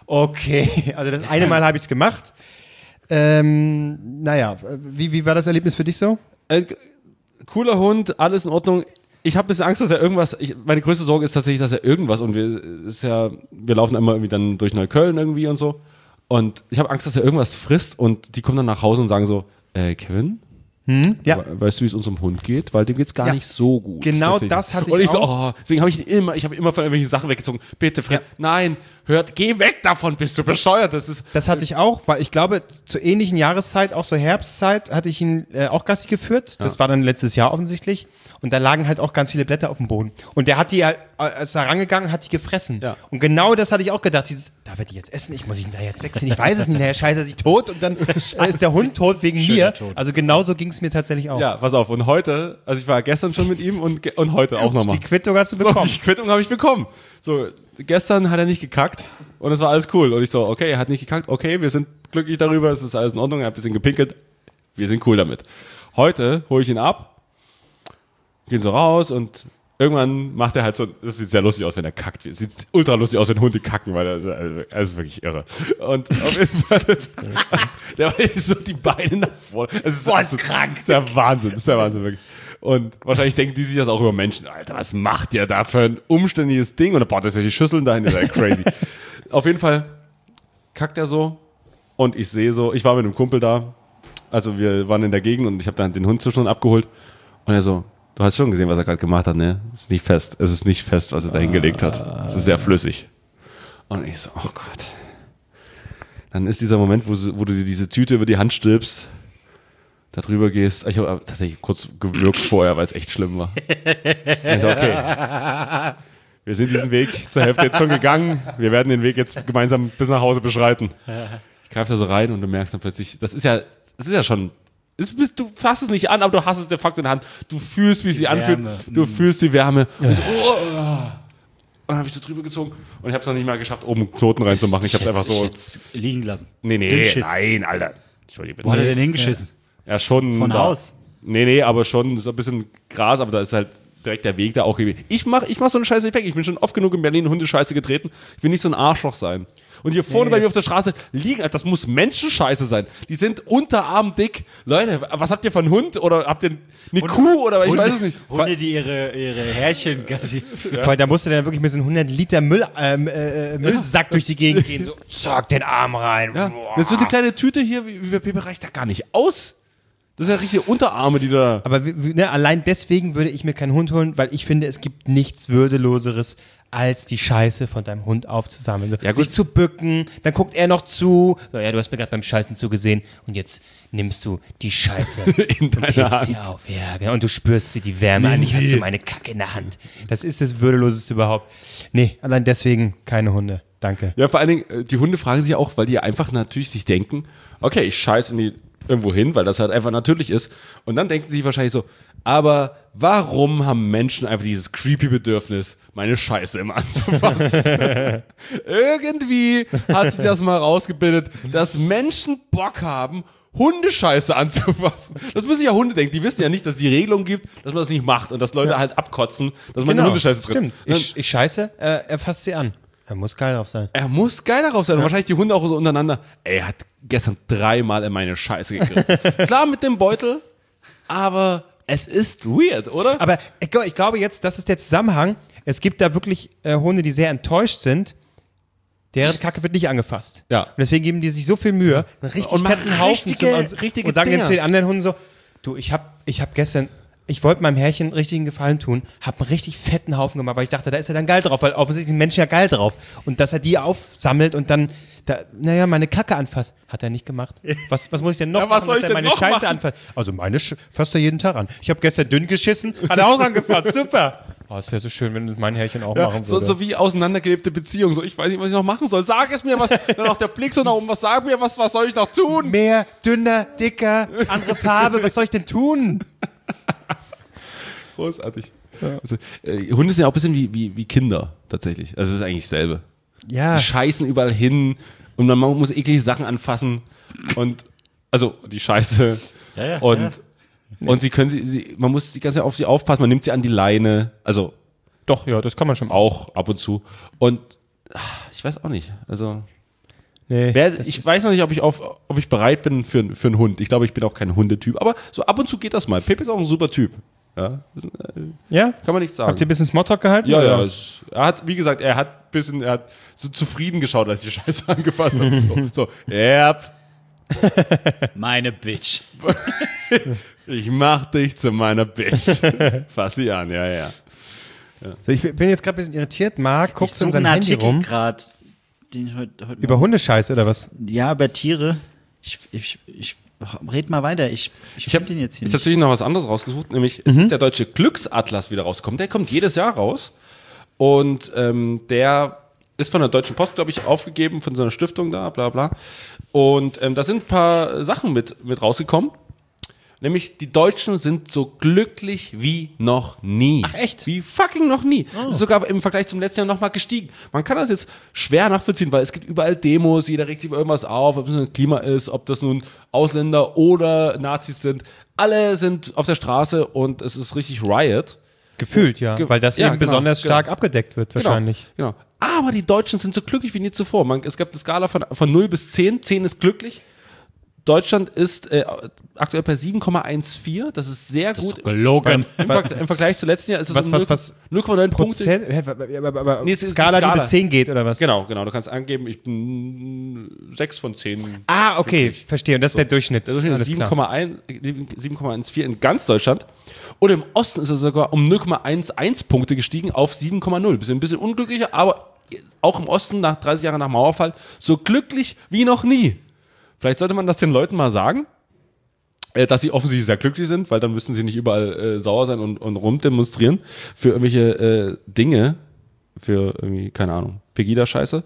Okay, also das eine Mal habe ich es gemacht. Ähm, naja, wie, wie war das Erlebnis für dich so? Äh, cooler Hund, alles in Ordnung. Ich habe ein bisschen Angst, dass er irgendwas, ich, meine größte Sorge ist tatsächlich, dass er irgendwas, und wir, ist ja, wir laufen immer irgendwie dann durch Neukölln irgendwie und so. Und ich habe Angst, dass er irgendwas frisst und die kommen dann nach Hause und sagen so, äh, Kevin, Ja. we- weißt du, wie es unserem Hund geht? Weil dem geht's gar Ja. nicht so gut. Genau tatsächlich. das hatte ich Und ich so, auch. oh, deswegen habe ich ihn immer, ich habe immer von irgendwelchen Sachen weggezogen. Bitte, Fred, Ja. nein, hört, geh weg davon, bist du bescheuert. Das ist, Das hatte ich auch, weil ich glaube, zur ähnlichen Jahreszeit, auch so Herbstzeit, hatte ich ihn äh, auch Gassi geführt. Das war dann letztes Jahr offensichtlich. Und da lagen halt auch ganz viele Blätter auf dem Boden. Und der hat die, äh, ist da rangegangen, hat die gefressen. Ja. Und genau das hatte ich auch gedacht. Dieses, darf er die jetzt essen? Ich muss ihn da jetzt wechseln. Ich weiß es nicht. Nachher scheiße er sich tot und dann äh, ist der Hund tot wegen mir. Tod. Also genauso ging es mir tatsächlich auch. ja, pass auf. Und heute, also ich war gestern schon mit ihm und, ge- und heute auch nochmal. Die Quittung hast du So, bekommen. die Quittung habe ich bekommen. So, gestern hat er nicht gekackt und es war alles cool. Und ich so, okay, er hat nicht gekackt, okay, wir sind glücklich darüber, es ist alles in Ordnung, er hat ein bisschen gepinkelt, wir sind cool damit. Heute hole ich ihn ab, gehen so raus und irgendwann macht er halt so, das sieht sehr lustig aus, wenn er kackt. Es sieht ultra lustig aus, wenn Hunde kacken, weil er, also, er ist wirklich irre. Und auf jeden Fall, der war so die Beine nach vorne. Es ist, Boah, es ist krank. Das ist der Wahnsinn, das ist der Wahnsinn, wirklich. Und wahrscheinlich denken die sich das auch über Menschen. Alter, was macht ihr da für ein umständliches Ding? Und dann baut er sich die Schüsseln dahin, das ist ja crazy. Auf jeden Fall kackt er so und ich sehe so, ich war mit einem Kumpel da, also wir waren in der Gegend und ich habe dann den Hund zwischen uns abgeholt und er so, du hast schon gesehen, was er gerade gemacht hat, ne? Es ist nicht fest, es ist nicht fest, was er da hingelegt hat. Es ist sehr flüssig. Und ich so, oh Gott. Dann ist dieser Moment, wo, sie- wo du dir diese Tüte über die Hand stülpst, da drüber gehst. Ich habe tatsächlich kurz gewürgt vorher, weil es echt schlimm war. Und ich so, okay. Wir sind diesen Weg zur Hälfte jetzt schon gegangen. Wir werden den Weg jetzt gemeinsam bis nach Hause beschreiten. Ich greife da so rein und du merkst dann plötzlich, das ist ja, das ist ja schon, das bist, du fasst es nicht an, aber du hast es de facto in der Hand. Du fühlst, wie es sich anfühlt. Wärme. Du fühlst die Wärme. Und, ich so, oh, oh. Und dann habe ich so drüber gezogen und ich habe es noch nicht mal geschafft, oben einen Knoten reinzumachen. Ich habe es einfach so. Jetzt liegen lassen. Nee, Den nee, Schiss. nein, Alter. Entschuldige bitte. Wo hat er denn hingeschissen? Ja, schon. Von da. Haus? Nee, nee, aber schon so ein bisschen Gras, aber da ist halt direkt der Weg da auch gewesen. Ich mach, ich mach so eine Scheiße nicht weg. Ich bin schon oft genug in Berlin Hundescheiße getreten. Ich will nicht so ein Arschloch sein. Und hier vorne bei mir auf der Straße liegen, das muss Menschenscheiße sein. Die sind unterarmdick. Leute, was habt ihr für einen Hund? Oder habt ihr eine Kuh? Oder ich weiß es nicht. Hunde, die ihre, ihre Härchen, Gassi. Weil da musste der wirklich mit so einem hundert Liter Müll, ähm, äh, Müllsack durch die Gegend gehen. So, zack, den Arm rein. Ja, das ist so eine kleine Tüte hier, wie, wie bei Pepe reicht da gar nicht aus. Das sind ja richtige Unterarme, die da. Aber wie- wie- ne, allein deswegen würde ich mir keinen Hund holen, weil ich finde, es gibt nichts Würdeloseres als die Scheiße von deinem Hund aufzusammeln. So, Ja, gut. sich zu bücken, dann guckt er noch zu. So, ja, du hast mir gerade beim Scheißen zugesehen und jetzt nimmst du die Scheiße In und deiner hebst sie Hand. auf. Ja, genau. Und du spürst sie, die Wärme. Eigentlich hast du meine Kacke in der Hand. Das ist das Würdeloseste überhaupt. Nee, allein deswegen keine Hunde. Danke. Ja, vor allen Dingen, äh, die Hunde fragen sich auch, weil die einfach natürlich sich denken, okay, ich scheiße in die irgendwo hin, weil das halt einfach natürlich ist. Und dann denken sie wahrscheinlich so, aber warum haben Menschen einfach dieses creepy Bedürfnis, meine Scheiße immer anzufassen? Irgendwie hat sich das mal rausgebildet, dass Menschen Bock haben, Hundescheiße anzufassen. Das müssen ja Hunde denken. Die wissen ja nicht, dass es die Regelung gibt, dass man das nicht macht und dass Leute halt abkotzen, dass man eine Hundescheiße trifft. Stimmt. Ich, ich scheiße, äh, er fasst sie an. Er muss geil drauf sein. Er muss geil darauf sein. Und wahrscheinlich die Hunde auch so untereinander. Ey, er hat gestern dreimal in meine Scheiße gegriffen. Klar mit dem Beutel, aber es ist weird, oder? Aber ich, glaub- ich glaube jetzt, das ist der Zusammenhang. Es gibt da wirklich äh, Hunde, die sehr enttäuscht sind. Deren Kacke wird nicht angefasst. Ja. Und deswegen geben die sich so viel Mühe, einen richtig Und machen fetten Haufen richtige- zu, und, richtige und sagen jetzt Dinger. zu den anderen Hunden so, du, ich hab, ich hab gestern, ich wollte meinem Herrchen einen richtigen Gefallen tun, hab einen richtig fetten Haufen gemacht, weil ich dachte, da ist er dann geil drauf, weil offensichtlich sind Menschen ja geil drauf. Und dass er die aufsammelt und dann, da, naja, meine Kacke anfasst, hat er nicht gemacht. Was, was muss ich denn noch Ja, was machen, soll dass ich er denn meine noch Scheiße machen? anfasst? Also meine Sch- fasst er jeden Tag an. Ich habe gestern dünn geschissen, hat er auch angefasst, super. Oh, es wäre so schön, wenn das mein Herrchen auch machen so, würde. so wie auseinandergelebte Beziehungen. So, ich weiß nicht, was ich noch machen soll. Sag es mir, was. Dann auch der Blick so nach oben. Was sag mir, was, was soll ich noch tun? Mehr, dünner, dicker, andere Farbe, was soll ich denn tun? Großartig. Also, äh, Hunde sind ja auch ein bisschen wie, wie, wie Kinder, tatsächlich. Also, es ist eigentlich dasselbe. Ja. Die scheißen überall hin und man muss eklige Sachen anfassen und also die Scheiße Ja, ja, und ja. und sie können sie, sie man muss die ganze Zeit auf sie aufpassen, man nimmt sie an die Leine, also Doch, ja, das kann man schon machen. auch ab und zu und ah, ich weiß auch nicht, also Nee, wer, das ich ist- weiß noch nicht, ob ich auf ob ich bereit bin für für einen Hund. Ich glaube, ich bin auch kein Hundetyp, aber so ab und zu geht das mal. Pepe ist auch ein super Typ. Ja, Ja? kann man nicht sagen. Habt ihr ein bisschen Smalltalk gehalten? Ja, oder? ja. Es, er hat, wie gesagt, er hat ein bisschen, er hat so zufrieden geschaut, als ich die Scheiße angefasst habe. So, so yep, Meine Bitch. ich mach dich zu meiner Bitch. Fass sie an, ja, ja. So, ich bin jetzt gerade ein bisschen irritiert. Marc guckt Ich in suche seinem einen Handy Artikel rum. gerade, den ich heute, heute Über Hundescheiße oder was? Ja, über Tiere. Ich, ich, ich red mal weiter. Ich, ich, Ich habe find den jetzt hier jetzt nicht. tatsächlich noch was anderes rausgesucht, nämlich es ist der deutsche Glücksatlas wieder rausgekommen. Der kommt jedes Jahr raus und ähm, der ist von der Deutschen Post, glaube ich, aufgegeben, von so einer Stiftung da, bla bla. Und ähm, da sind ein paar Sachen mit, mit rausgekommen. Nämlich, die Deutschen sind so glücklich wie noch nie. Ach, echt? Wie fucking noch nie. Das ist sogar im Vergleich zum letzten Jahr nochmal gestiegen. Man kann das jetzt schwer nachvollziehen, weil es gibt überall Demos, jeder regt sich über irgendwas auf, ob es nun Klima ist, ob das nun Ausländer oder Nazis sind. Alle sind auf der Straße und es ist richtig Riot. Gefühlt, ja. Ge- Weil das ja, eben genau, besonders genau. stark abgedeckt wird, wahrscheinlich. Genau, genau. Aber die Deutschen sind so glücklich wie nie zuvor. Man, es gab eine Skala von, von null bis zehn. zehn ist glücklich. Deutschland ist äh, aktuell bei sieben Komma vierzehn. Das ist sehr gut. Gelogen. Im, Ver Im Vergleich zu letzten Jahr ist es Was- um was- was- null Komma neun Punkte. Prozent? Hä, aber, aber, aber Nee, es ist die Skala, die Skala. bis zehn geht, oder was? Genau, genau. Du kannst angeben, ich bin sechs von zehn. Ah, okay, verstehe. Und das ist der Durchschnitt. Der Durchschnitt ist Alles sieben klar. Komma eins, sieben Komma vierzehn in ganz Deutschland. Und im Osten ist er sogar um null Komma elf Punkte gestiegen auf sieben Komma null. Bisschen, ein bisschen unglücklicher, aber auch im Osten nach dreißig Jahren nach Mauerfall so glücklich wie noch nie. Vielleicht sollte man das den Leuten mal sagen, äh, dass sie offensichtlich sehr glücklich sind, weil dann müssen sie nicht überall äh, sauer sein und, und rumdemonstrieren für irgendwelche äh, Dinge, für irgendwie, keine Ahnung, Pegida-Scheiße.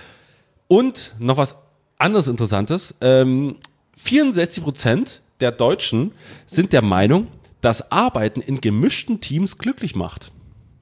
Und noch was anderes Interessantes. Ähm, vierundsechzig Prozent der Deutschen sind der Meinung, dass Arbeiten in gemischten Teams glücklich macht.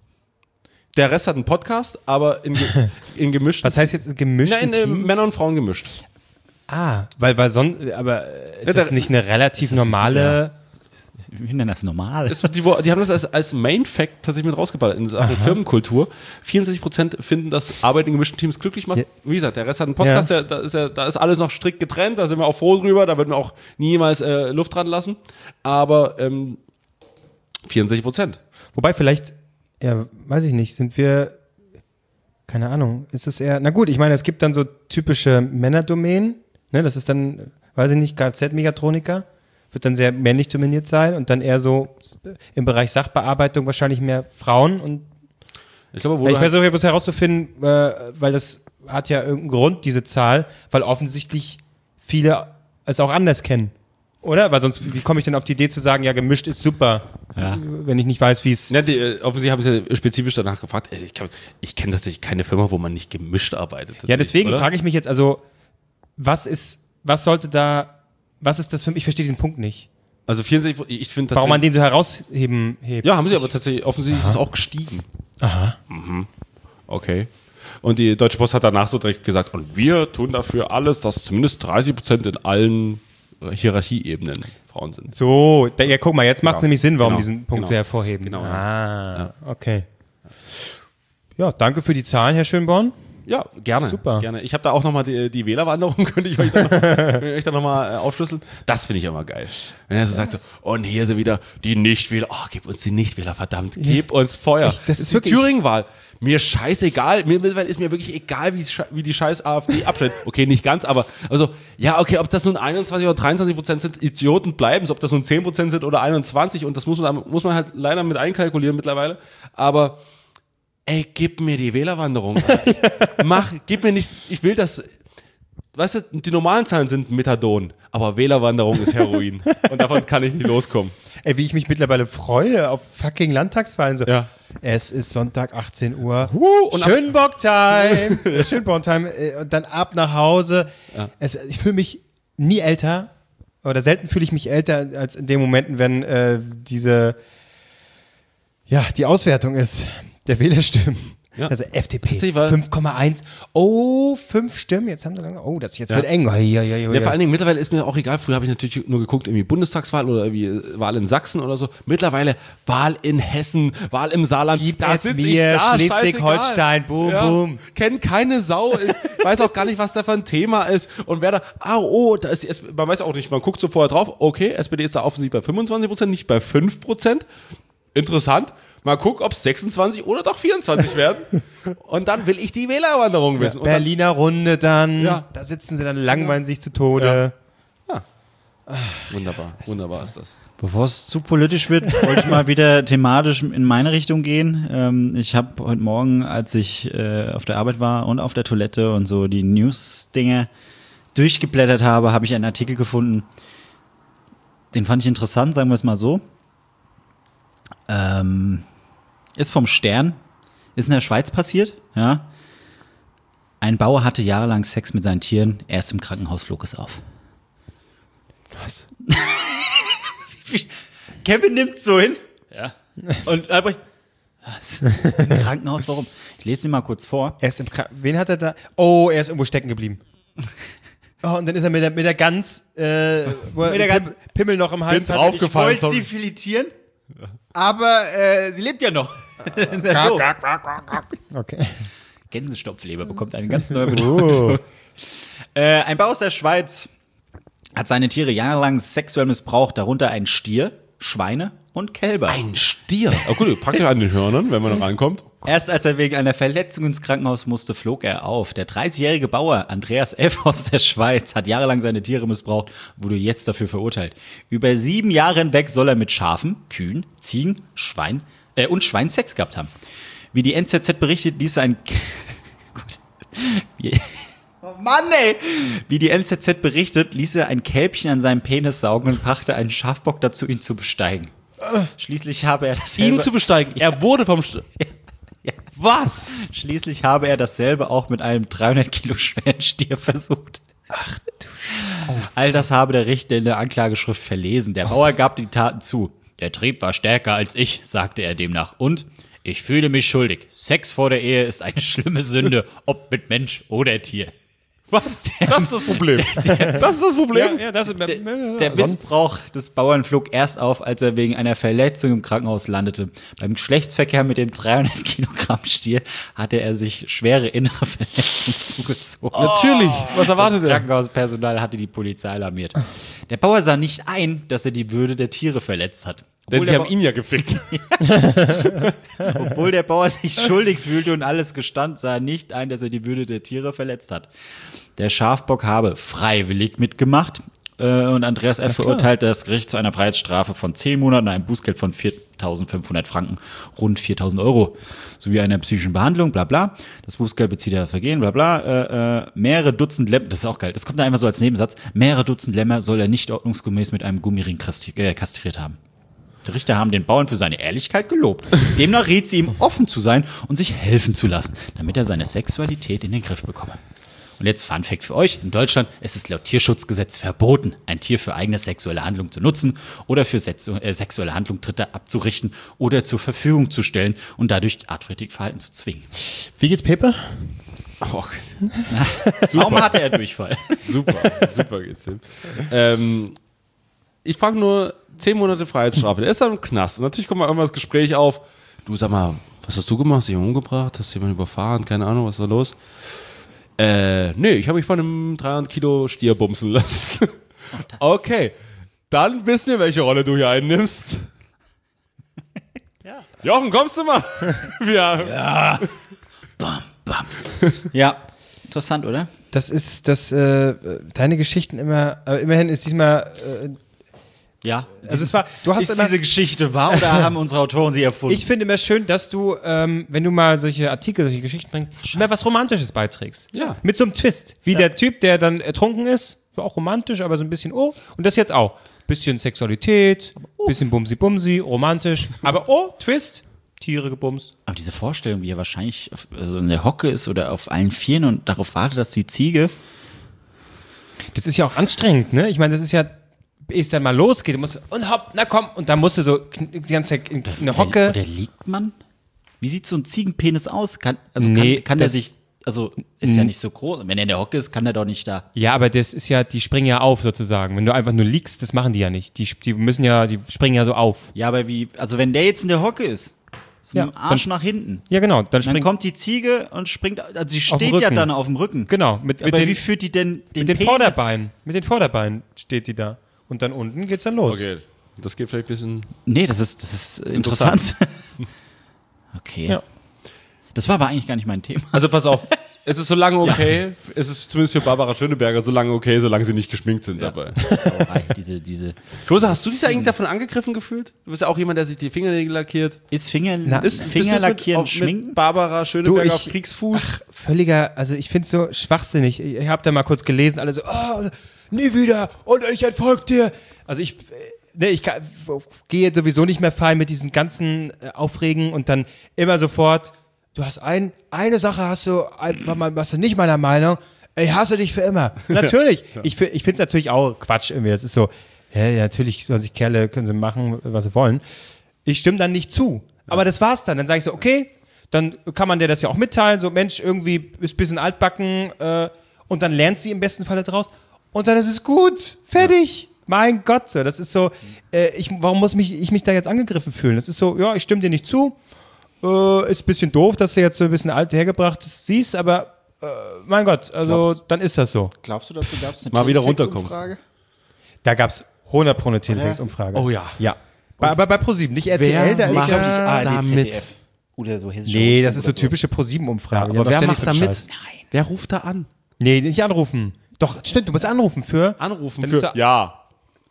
Der Rest hat einen Podcast, aber in, ge in gemischten Was heißt jetzt gemischt? Na, in äh, Männer und Frauen gemischt. Ah, weil, weil sonst, aber äh, ist Ja, das da- nicht eine relativ das nicht- normale. Wir nennen das normal. Das, die, wo- die haben das als, als Main Fact tatsächlich mit rausgeballert in Sachen Firmenkultur. vierundsechzig Prozent finden, dass Arbeit in gemischten Teams glücklich macht. Ja. Wie gesagt, der Rest hat einen Podcast, der, da, ist ja, da ist alles noch strikt getrennt, da sind wir auch froh drüber, da wird man auch niemals äh, Luft dran lassen. Aber ähm, vierundsechzig Prozent. Wobei vielleicht, ja, weiß ich nicht, sind wir, keine Ahnung, ist es eher, na gut, ich meine, es gibt dann so typische Männerdomänen, ne, das ist dann, weiß ich nicht, Kfz-Mechatroniker, wird dann sehr männlich dominiert sein und dann eher so im Bereich Sachbearbeitung wahrscheinlich mehr Frauen und Ich glaube, wo Ja, du ich halt, versuche ja bloß herauszufinden, äh, weil das hat ja irgendeinen Grund, diese Zahl, weil offensichtlich viele es auch anders kennen. Oder? Weil sonst, wie komme ich denn auf die Idee zu sagen, ja, gemischt ist super, Ja. wenn ich nicht weiß, wie es... ja, die, äh, offensichtlich haben sie ja spezifisch danach gefragt. Ey, Ich, kann- ich kenne tatsächlich keine Firma, wo man nicht gemischt arbeitet. Ja, deswegen oder? frage ich mich jetzt, also, was ist, was sollte da, was ist das für mich? Ich verstehe diesen Punkt nicht. Also vierundsechzig, ich finde Warum man tatsächlich. den so herausheben hebt. Ja, haben sie aber tatsächlich, offensichtlich ist es auch gestiegen. Aha. Okay. Und die Deutsche Post hat danach so direkt gesagt, und wir tun dafür alles, dass zumindest dreißig Prozent in allen äh, Hierarchieebenen Frauen sind. So, da, ja, guck mal, jetzt macht es Genau. nämlich Sinn, warum Genau. diesen Punkt Genau. zu hervorheben. Genau, ja. Ah, okay. Ja, danke für die Zahlen, Herr Schönborn. Ja, gerne. Super. Gerne. Ich habe da auch nochmal die, die Wählerwanderung, könnte ich euch da noch, könnte ich euch da nochmal äh, aufschlüsseln. Das finde ich immer geil. Wenn er so sagt so, und hier sind wieder die Nichtwähler. Oh, gib uns die Nichtwähler, verdammt. Gib uns Feuer. Ich- das ist die wirklich- Thüringen-Wahl. Mir scheißegal. Mir mittlerweile ist mir wirklich egal, wie, sche- wie die scheiß AfD abschnitt. Okay, nicht ganz, aber also, ja, okay, ob das nun einundzwanzig oder dreiundzwanzig Prozent sind, Idioten bleiben, ob das nun zehn Prozent sind oder einundzwanzig, und das muss man, muss man halt leider mit einkalkulieren mittlerweile. Aber ey, gib mir die Wählerwanderung. Mach, gib mir nicht, ich will das, weißt du, die normalen Zahlen sind Methadon, aber Wählerwanderung ist Heroin. Und davon kann ich nicht loskommen. Ey, wie ich mich mittlerweile freue auf fucking Landtagswahlen. So. Ja. Es ist Sonntag, achtzehn Uhr. und ab- Schönbock-Time. Schönbock-Time. äh, Und dann ab nach Hause. Es, ich fühle mich nie älter. Oder selten fühle ich mich älter als in den Momenten, wenn äh, diese, ja, die Auswertung ist der Wählerstimmen. Ja. Also F D P Tatsächlich, weil- fünf Komma eins. Oh, fünf Stimmen. Jetzt haben sie lange. Oh, das jetzt wird eng. Ja, ja, ja, Ja, vor allen Dingen, mittlerweile ist mir auch egal, früher habe ich natürlich nur geguckt, irgendwie Bundestagswahl oder irgendwie äh, Wahl in Sachsen oder so. Mittlerweile Wahl in Hessen, Wahl im Saarland. Gib Da es sitz mir, ich da, Schleswig-Holstein, scheißegal. boom, ja, boom. Kennt keine Sau, ist, weiß auch gar nicht, was da für ein Thema ist. Und wer da, ah, oh, da ist die S P D, man weiß auch nicht, man guckt so vorher drauf, okay, S P D ist da offensichtlich bei fünfundzwanzig Prozent, nicht bei fünf Prozent. Interessant. Mal gucken, ob es sechsundzwanzig oder doch vierundzwanzig werden. Und dann will ich die Wählerwanderung wissen. Und dann, Berliner Runde dann. Ja. Da sitzen sie dann, langweilen sich zu Tode. wunderbar, wunderbar ist das. Bevor es zu politisch wird, wollte ich mal wieder thematisch in meine Richtung gehen. Ähm, ich habe heute Morgen, als ich äh, auf der Arbeit war und auf der Toilette und so die News-Dinge durchgeblättert habe, habe ich einen Artikel gefunden. Den fand ich interessant, sagen wir es mal so. Ähm, ist vom Stern, ist in der Schweiz passiert, ja. Ein Bauer hatte jahrelang Sex mit seinen Tieren, erst im Krankenhaus flog es auf. Was? Kevin nimmt so hin. Ja. Und Albrecht, was? Im Krankenhaus, warum? Ich lese sie mal kurz vor. Er ist im Kra- Wen hat er da? Oh, er ist irgendwo stecken geblieben. Oh, und dann ist er mit der, mit der Gans, äh, wo er Mit der Pim- Gans- Pimmel noch im Hals Bin hat. draufgefallen. Ich wollte sie filetieren, aber äh, sie lebt ja noch. Das ist ja doof. Okay. Gänsestopfleber bekommt eine ganz neue Bedeutung. Äh, ein Bauer aus der Schweiz hat seine Tiere jahrelang sexuell missbraucht, darunter ein Stier, Schweine und Kälber. Ein Stier. Oh gut, praktisch an den Hörnern, wenn man da reinkommt. Erst als er wegen einer Verletzung ins Krankenhaus musste, flog er auf. Der dreißigjährige Bauer Andreas F. aus der Schweiz hat jahrelang seine Tiere missbraucht, wurde jetzt dafür verurteilt. Über sieben Jahre hinweg soll er mit Schafen, Kühen, Ziegen, Schwein äh, und Schwein Sex gehabt haben. Wie die N Z Z berichtet, ließ er ein... Gott. Wie- Oh Mann, ey! Wie die N Z Z berichtet, ließ er ein Kälbchen an seinem Penis saugen und brachte einen Schafbock dazu, ihn zu besteigen. Schließlich habe er das Ihn zu besteigen. Er wurde vom St Ja. Was? Schließlich habe er dasselbe auch mit einem dreihundert Kilo schweren Stier versucht. Ach du Scheiße. All das habe der Richter in der Anklageschrift verlesen. Der Bauer gab die Taten zu. Der Trieb war stärker als ich, sagte er demnach. Und ich fühle mich schuldig. Sex vor der Ehe ist eine schlimme Sünde, ob mit Mensch oder Tier. Was? Das ist das Problem. Das ist das Problem. Ja, das, Der, der Missbrauch des Bauern flog erst auf, als er wegen einer Verletzung im Krankenhaus landete. Beim Geschlechtsverkehr mit dem dreihundert Kilogramm Stier hatte er sich schwere innere Verletzungen zugezogen. Natürlich. Was erwartet Das er? Krankenhauspersonal hatte die Polizei alarmiert. Der Bauer sah nicht ein, dass er die Würde der Tiere verletzt hat. Denn Obwohl sie der, haben ihn ja gefickt. obwohl der Bauer sich schuldig fühlte und alles gestand, sah er nicht ein, dass er die Würde der Tiere verletzt hat. Der Schafbock habe freiwillig mitgemacht Äh, und Andreas F. verurteilt das Gericht zu einer Freiheitsstrafe von zehn Monaten und einem Bußgeld von viertausendfünfhundert Franken, rund viertausend Euro, sowie einer psychischen Behandlung, bla bla. Das Bußgeld bezieht ja das Vergehen, bla bla. Äh, äh, mehrere Dutzend Lämmer, das ist auch geil, das kommt da einfach so als Nebensatz, mehrere Dutzend Lämmer soll er nicht ordnungsgemäß mit einem Gummiring kastri- äh, kastriert haben. Die Richter haben den Bauern für seine Ehrlichkeit gelobt. Demnach rät sie ihm, offen zu sein und sich helfen zu lassen, damit er seine Sexualität in den Griff bekomme. Und jetzt Fun Fact für euch. In Deutschland ist es laut Tierschutzgesetz verboten, ein Tier für eigene sexuelle Handlung zu nutzen oder für Sex- äh, sexuelle Handlung Dritter abzurichten oder zur Verfügung zu stellen und dadurch artwidrig Verhalten zu zwingen. Wie geht's Pepe? Oh, Warum hatte er Durchfall? super, super geht's ihm. Ähm, ich frage nur, zehn Monate Freiheitsstrafe. Der ist dann im Knast. Und natürlich kommt mal irgendwann das Gespräch auf. Du, sag mal, was hast du gemacht? Hast du jemanden umgebracht? Hast du jemanden überfahren? Keine Ahnung, was war los? Äh, nee, ich habe mich von einem dreihundert Kilo Stier bumsen lassen. Okay, dann wissen wir, welche Rolle du hier einnimmst. Ja. Jochen, kommst du mal? Ja. Bam, bam. Ja, interessant, oder? Das ist, das, äh, deine Geschichten immer, aber immerhin ist diesmal, äh, Ja. also es war, du hast Ist immer, diese Geschichte wahr oder haben unsere Autoren sie erfunden? ich finde immer schön, dass du, ähm, wenn du mal solche Artikel, solche Geschichten bringst, immer was Romantisches beiträgst. Ja. Mit so einem Twist. Wie der Typ, der dann ertrunken ist, war auch romantisch, aber so ein bisschen, oh, und das jetzt auch. Bisschen Sexualität, bisschen Bumsi-Bumsi, romantisch, aber oh, Twist, Tiere gebumst. Aber diese Vorstellung, wie er wahrscheinlich auf, also in der Hocke ist oder auf allen Vieren und darauf wartet, dass die Ziege. Das ist ja auch anstrengend, ne? Ich meine, das ist ja, ehe es dann mal losgeht, du musst, und hopp, na komm, und dann musst du so kn- die ganze Zeit in eine Hocke. Oder, oder liegt man? Wie sieht so ein Ziegenpenis aus? Kann, also Nee, kann, kann der das- sich, also ist ja nicht so groß. Wenn er in der Hocke ist, kann er doch nicht da. Ja, aber das ist ja, die springen ja auf sozusagen. Wenn du einfach nur liegst, das machen die ja nicht. Die, die müssen ja, die springen ja so auf. Ja, aber wie, also wenn der jetzt in der Hocke ist, so Ja, mit dem Arsch dann- nach hinten, Ja, genau. Dann dann springt, kommt die Ziege und springt, also sie Auf dem steht ja Rücken. dann auf dem Rücken. genau, mit, mit Aber den, wie führt die denn den, mit den Penis? Vorderbeinen. Mit den Vorderbeinen steht die da. Und dann unten geht's dann los. Okay, das geht vielleicht ein bisschen. Nee, das ist, das ist interessant. Okay. Ja. Das war aber eigentlich gar nicht mein Thema. Also pass auf, es ist so lange okay, es ist zumindest für Barbara Schöneberger so lange okay, solange sie nicht geschminkt sind dabei. Sauerei, diese, diese, Klose, hast du dich da eigentlich davon angegriffen gefühlt? Du bist ja auch jemand, der sich die Fingernägel lackiert. ist Finger, Na, Ist, Finger bist du's mit- lackieren, auch schminken? Mit Barbara Schöneberger Du, ich- auf Kriegsfuß. Völliger, also ich finde es so schwachsinnig. Ich habe da mal kurz gelesen, alle so, oh, nie wieder und ich entfolge dir. Also ich, äh, ne, ich kann, gehe sowieso nicht mehr fein mit diesen ganzen äh, Aufregen und dann immer sofort, du hast ein, eine Sache hast du, einfach mal, warst du nicht meiner Meinung, ich hasse dich für immer. Natürlich, ich, fi- ich finde es natürlich auch Quatsch irgendwie. Das ist so, ja, ja, natürlich sollen sich Kerle, können sie machen, was sie wollen. Ich stimme dann nicht zu. Aber das war's dann. Dann sage ich so, okay, dann kann man dir das ja auch mitteilen, so Mensch, irgendwie ist ein bisschen altbacken äh, und dann lernt sie im besten Falle draus und dann ist es gut, fertig. Mein Gott, so, das ist so, äh, ich, warum muss mich, ich mich da jetzt angegriffen fühlen? Das ist so, ja, ich stimme dir nicht zu, äh, ist ein bisschen doof, dass du jetzt so ein bisschen alt hergebracht siehst, aber äh, mein Gott, also Glaubst- dann ist das so. Glaubst du, dazu gab es eine Mal wieder Teletext-Umfrage? Da gab es hundert Pro eine Teletext-Umfrage. Oh ja. Ja. Bei, aber bei ProSieben, nicht R T L, da ist macht ja... A R D, Z damit? D F. Oder so hessische Nee, Rundfunk das ist so oder sowas. typische ProSieben-Umfrage. Aber wer ständig macht so da einen mit? Scheiß. Nein. Wer ruft da an? Nee, nicht anrufen. Doch, stimmt, du musst anrufen für... Anrufen Dann für. ist da- Ja.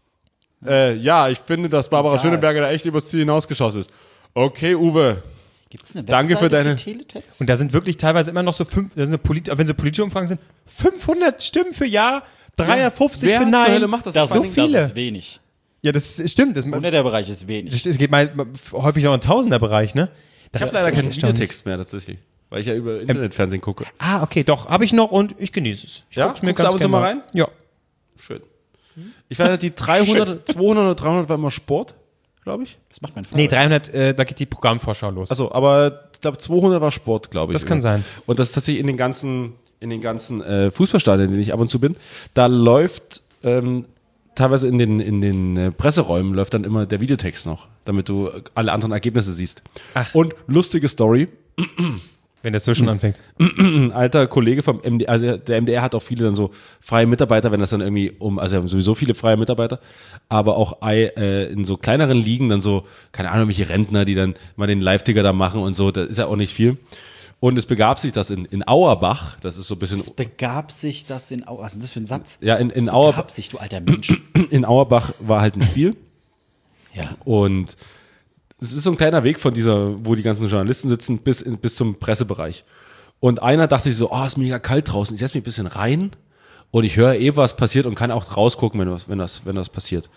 Äh, ja, ich finde, dass Barbara Egal. Schöneberger da echt übers Ziel hinausgeschossen ist. Okay, Uwe. Gibt's eine Danke für Webseite deine- Teletext? Und da sind wirklich teilweise immer noch so fünf, da sind so polit, wenn so politische Umfragen sind, fünfhundert Stimmen für Ja, dreihundertfünfzig Wer für Nein. zur Hölle macht das? Das, so ist, viele. das ist wenig. Ja, das ist- stimmt. Das, Unter der Bereich ist wenig. das geht mal häufig noch in Tausender-Bereich, ne? Das Ich habe leider echt keinen erstaunlich. Videotext mehr tatsächlich, weil ich ja über Internetfernsehen gucke. Ah, okay, doch, habe ich noch und ich genieße es. Ich Ja? guck's mir Guckst du ganz ab und zu gerne mal rein? Ja. Schön. Ich weiß, die dreihundert, zweihundert oder dreihundert war immer Sport, glaube ich. Das macht mein Vater. Nee, dreihundert, äh, da geht die Programmvorschau los. Also, aber ich glaube zweihundert war Sport, glaube ich. Das kann sein. Und das ist tatsächlich in den ganzen, in den ganzen äh, Fußballstadien, in denen ich ab und zu bin, da läuft ähm, teilweise in den, in den äh, Presseräumen läuft dann immer der Videotext noch, damit du äh, alle anderen Ergebnisse siehst. Ach. Und lustige Story, Wenn das so schon anfängt. ein alter Kollege vom M D R, also der M D R hat auch viele dann so freie Mitarbeiter, wenn das dann irgendwie um, also wir haben sowieso viele freie Mitarbeiter, aber auch äh, in so kleineren Ligen dann so, keine Ahnung, welche Rentner, die dann mal den Live-Ticker da machen und so, das ist ja auch nicht viel. Und es begab sich, dass in, in Auerbach, das ist so ein bisschen, Es begab sich das in Auerbach. Was ist denn das für ein Satz? ja, in, in, Es Auerbach, begab sich, du alter Mensch. in Auerbach war halt ein Spiel. Ja. Und es ist so ein kleiner Weg von dieser, wo die ganzen Journalisten sitzen, bis, in, bis zum Pressebereich. Und einer dachte sich so, oh, ist mega kalt draußen, ich setze mich ein bisschen rein und ich höre eh, was passiert und kann auch rausgucken, wenn was, wenn das, wenn das passiert.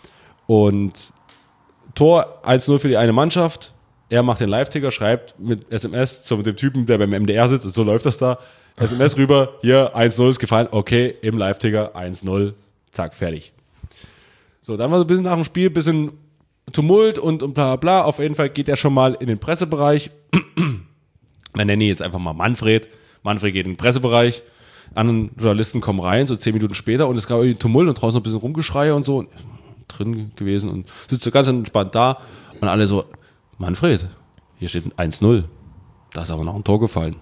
Und Tor eins null für die eine Mannschaft, er macht den Live-Ticker, schreibt mit S M S zu dem Typen, der beim M D R sitzt, so läuft das da, S M S rüber, hier, eins null ist gefallen, okay, im Live-Ticker, eins null, zack, fertig. So, dann war so ein bisschen nach dem Spiel, ein bisschen Tumult und, und bla bla. Auf jeden Fall geht er schon mal in den Pressebereich. Wir nennen ihn jetzt einfach mal Manfred. Manfred geht in den Pressebereich. Anderen Journalisten kommen rein, so zehn Minuten später, und es gab irgendwie Tumult und draußen noch ein bisschen Rumgeschrei und so. Und drin gewesen und sitzt so ganz entspannt da. Und alle so, Manfred, hier steht eins null. Da ist aber noch ein Tor gefallen.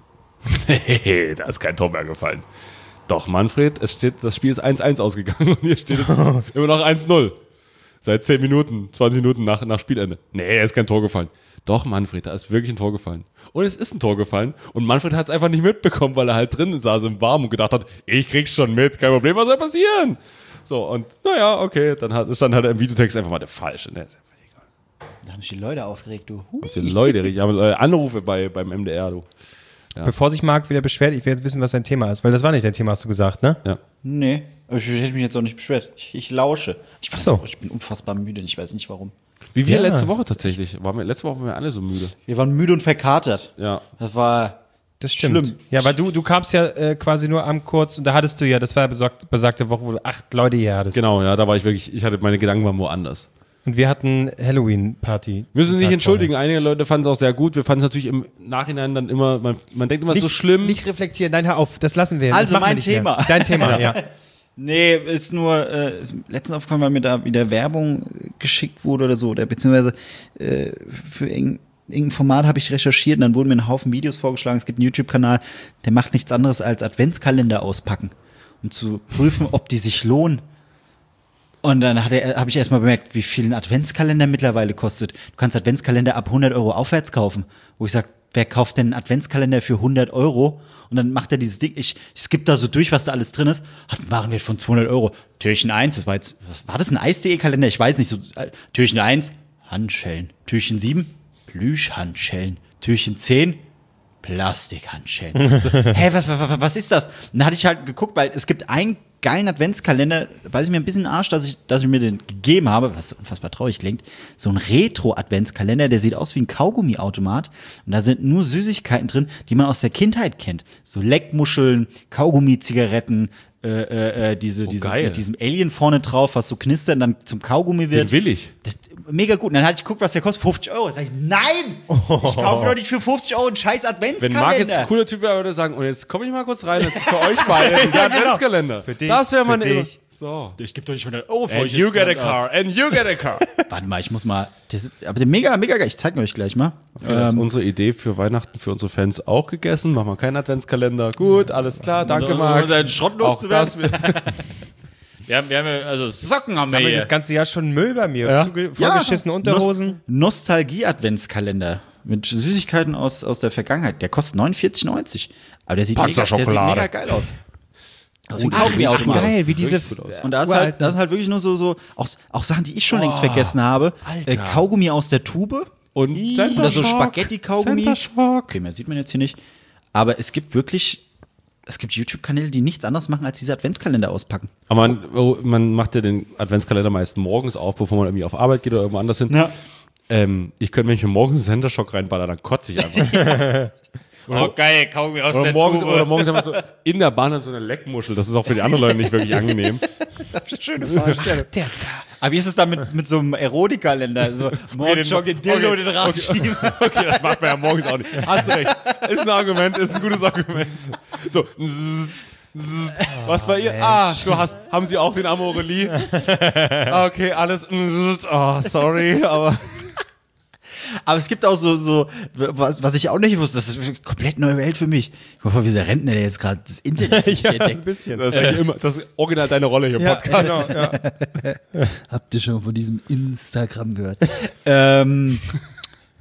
Nee, da ist kein Tor mehr gefallen. Doch, Manfred, es steht, das Spiel ist eins eins ausgegangen und hier steht jetzt immer noch eins null. Seit zehn Minuten, zwanzig Minuten nach, nach Spielende. Nee, da ist kein Tor gefallen. Doch, Manfred, da ist wirklich ein Tor gefallen. Und es ist ein Tor gefallen. Und Manfred hat es einfach nicht mitbekommen, weil er halt drinnen saß im Warmen und gedacht hat, ich krieg's schon mit, kein Problem, was soll passieren? So, und naja, okay, dann hat, stand halt im Videotext einfach mal der falsche. Ne? Da haben sich die Leute aufgeregt, du. Hui. Das sind Leute, ich habe äh, Anrufe bei, beim M D R, du. Ja. Bevor sich Marc wieder beschwert, ich will jetzt wissen, was sein Thema ist, weil das war nicht dein Thema, hast du gesagt, ne? Ja. Nee, ich hätte mich jetzt auch nicht beschwert. Ich, ich lausche. Ich, weiß so. auch, ich bin unfassbar müde, ich weiß nicht warum. Wie wir Ja. letzte Woche tatsächlich. Waren wir, letzte Woche waren wir alle so müde. Wir waren müde und verkatert. Ja. Das war Das stimmt. schlimm. Ja, weil du, du kamst ja äh, quasi nur am kurz und da hattest du ja, das war ja besagt, besagte Woche, wo du acht Leute hier hattest. Genau, ja, da war ich wirklich, ich hatte, meine Gedanken waren woanders. Und wir hatten Halloween-Party. Wir müssen uns den nicht Tag entschuldigen, einige Leute fanden es auch sehr gut. Wir fanden es natürlich im Nachhinein dann immer, man, man denkt immer, es ist so Nicht- schlimm. Nicht reflektieren, nein, hör auf, das lassen wir. Also das machen wir mein nicht mehr. Thema. Dein Thema, ja. Nee, ist nur, äh, ist letztens aufgefallen, weil mir da wieder Werbung äh, geschickt wurde oder so, oder beziehungsweise äh, für irgendein, irgendein Format habe ich recherchiert und dann wurden mir ein Haufen Videos vorgeschlagen. Es gibt einen YouTube-Kanal, der macht nichts anderes als Adventskalender auspacken, um zu prüfen, ob die sich lohnen. Und dann habe ich erstmal bemerkt, wie viel ein Adventskalender mittlerweile kostet. Du kannst Adventskalender ab hundert Euro aufwärts kaufen, wo ich sage, wer kauft denn einen Adventskalender für hundert Euro? Und dann macht er dieses Ding, ich, ich skippe da so durch, was da alles drin ist. Hat einen Warenwert von zweihundert Euro. Türchen eins, das war jetzt, was war das, ein Eis.de-Kalender? Ich weiß nicht, so, äh, Türchen eins, Handschellen. Türchen sieben, Plüschhandschellen. Türchen zehn, Plastikhandschellen. So, hä, was, was, was ist das? Und dann hatte ich halt geguckt, weil es gibt einen geilen Adventskalender, da weiß ich mir ein bisschen Arsch, dass ich, dass ich mir den gegeben habe, was unfassbar traurig klingt. So ein Retro-Adventskalender, der sieht aus wie ein Kaugummi-Automat. Und da sind nur Süßigkeiten drin, die man aus der Kindheit kennt. So Leckmuscheln, Kaugummi-Zigaretten, äh, äh, diese, diese geil. mit diesem Alien vorne drauf, was so knistert und dann zum Kaugummi wird. Den will ich. Das, mega gut. Und dann hatte ich geguckt, was der kostet. fünfzig Euro. Sag ich, nein! Ich kaufe doch nicht für fünfzig Euro einen scheiß Wenn Adventskalender. Marc jetzt ein cooler Typ wäre, würde er sagen, und jetzt komme ich mal kurz rein, jetzt ist für euch beide dieser Adventskalender. Für dich, das wäre für mal eine. dich. So. Ich gebe doch nicht hundert Euro für And euch. you jetzt get a gerade aus. car, and you get a car. Warte mal, ich muss mal. Das ist, aber der mega, mega geil. Ich zeige euch gleich mal. Okay, das ist Ähm, unsere Idee für Weihnachten, für unsere Fans auch gegessen. Machen wir keinen Adventskalender. Gut, alles klar, danke um Marc. seinen Schrott Auch das loszuwerden. Wir haben, wir haben ja- also Socken haben wir Sammelt hier. das ganze Jahr schon Müll bei mir. Ja. Zuge- Vollgeschissene Unterhosen. Nos- Nostalgie-Adventskalender mit Süßigkeiten aus, aus der Vergangenheit. Der kostet neunundvierzig neunzig. Aber der sieht, mega, der sieht Panzerschokolade. mega geil aus. Also Oh, ein Kaugummi-Automat. Geil, wie diese. Und da ist halt, das ist halt wirklich nur so, so auch, auch Sachen, die ich schon längst vergessen habe. Äh, Kaugummi aus der Tube. Und Center Oder so Shock. Spaghetti-Kaugummi. Center Shock. Okay, mehr sieht man jetzt hier nicht. Aber es gibt wirklich, es gibt YouTube-Kanäle, die nichts anderes machen, als diese Adventskalender auspacken. Aber man, oh, man macht ja den Adventskalender meist morgens auf, bevor man irgendwie auf Arbeit geht oder irgendwo anders hin. Ja. Ähm, ich könnte, wenn ich mir morgens einen Center Shock reinballer, dann kotze ich einfach. Oh, geil, Kaugummi aus Oder morgens, oder morgens einfach so in der Bahn dann so eine Leckmuschel. Das ist auch für die anderen Leute nicht wirklich angenehm. Aber wie ist es dann mit, mit so einem Erotikkalender? So, morgen jogge Dildo okay, den Rad schieben. Okay, das macht man ja morgens auch nicht. Hast du recht. Ist ein Argument, ist ein gutes Argument. So. Was war ihr? Ah, du hast, haben sie auch den Amorelie? Okay, alles. Oh, sorry, aber. Aber es gibt auch so, so was, was ich auch nicht wusste, das ist eine komplett neue Welt für mich. Ich hoffe, wie der Rentner, der jetzt gerade das Internet für sich Ja, entdeckt. ein bisschen. Das ist eigentlich immer, das ist original deine Rolle hier im Ja, Podcast. genau, ja. Habt ihr schon von diesem Instagram gehört? Ähm,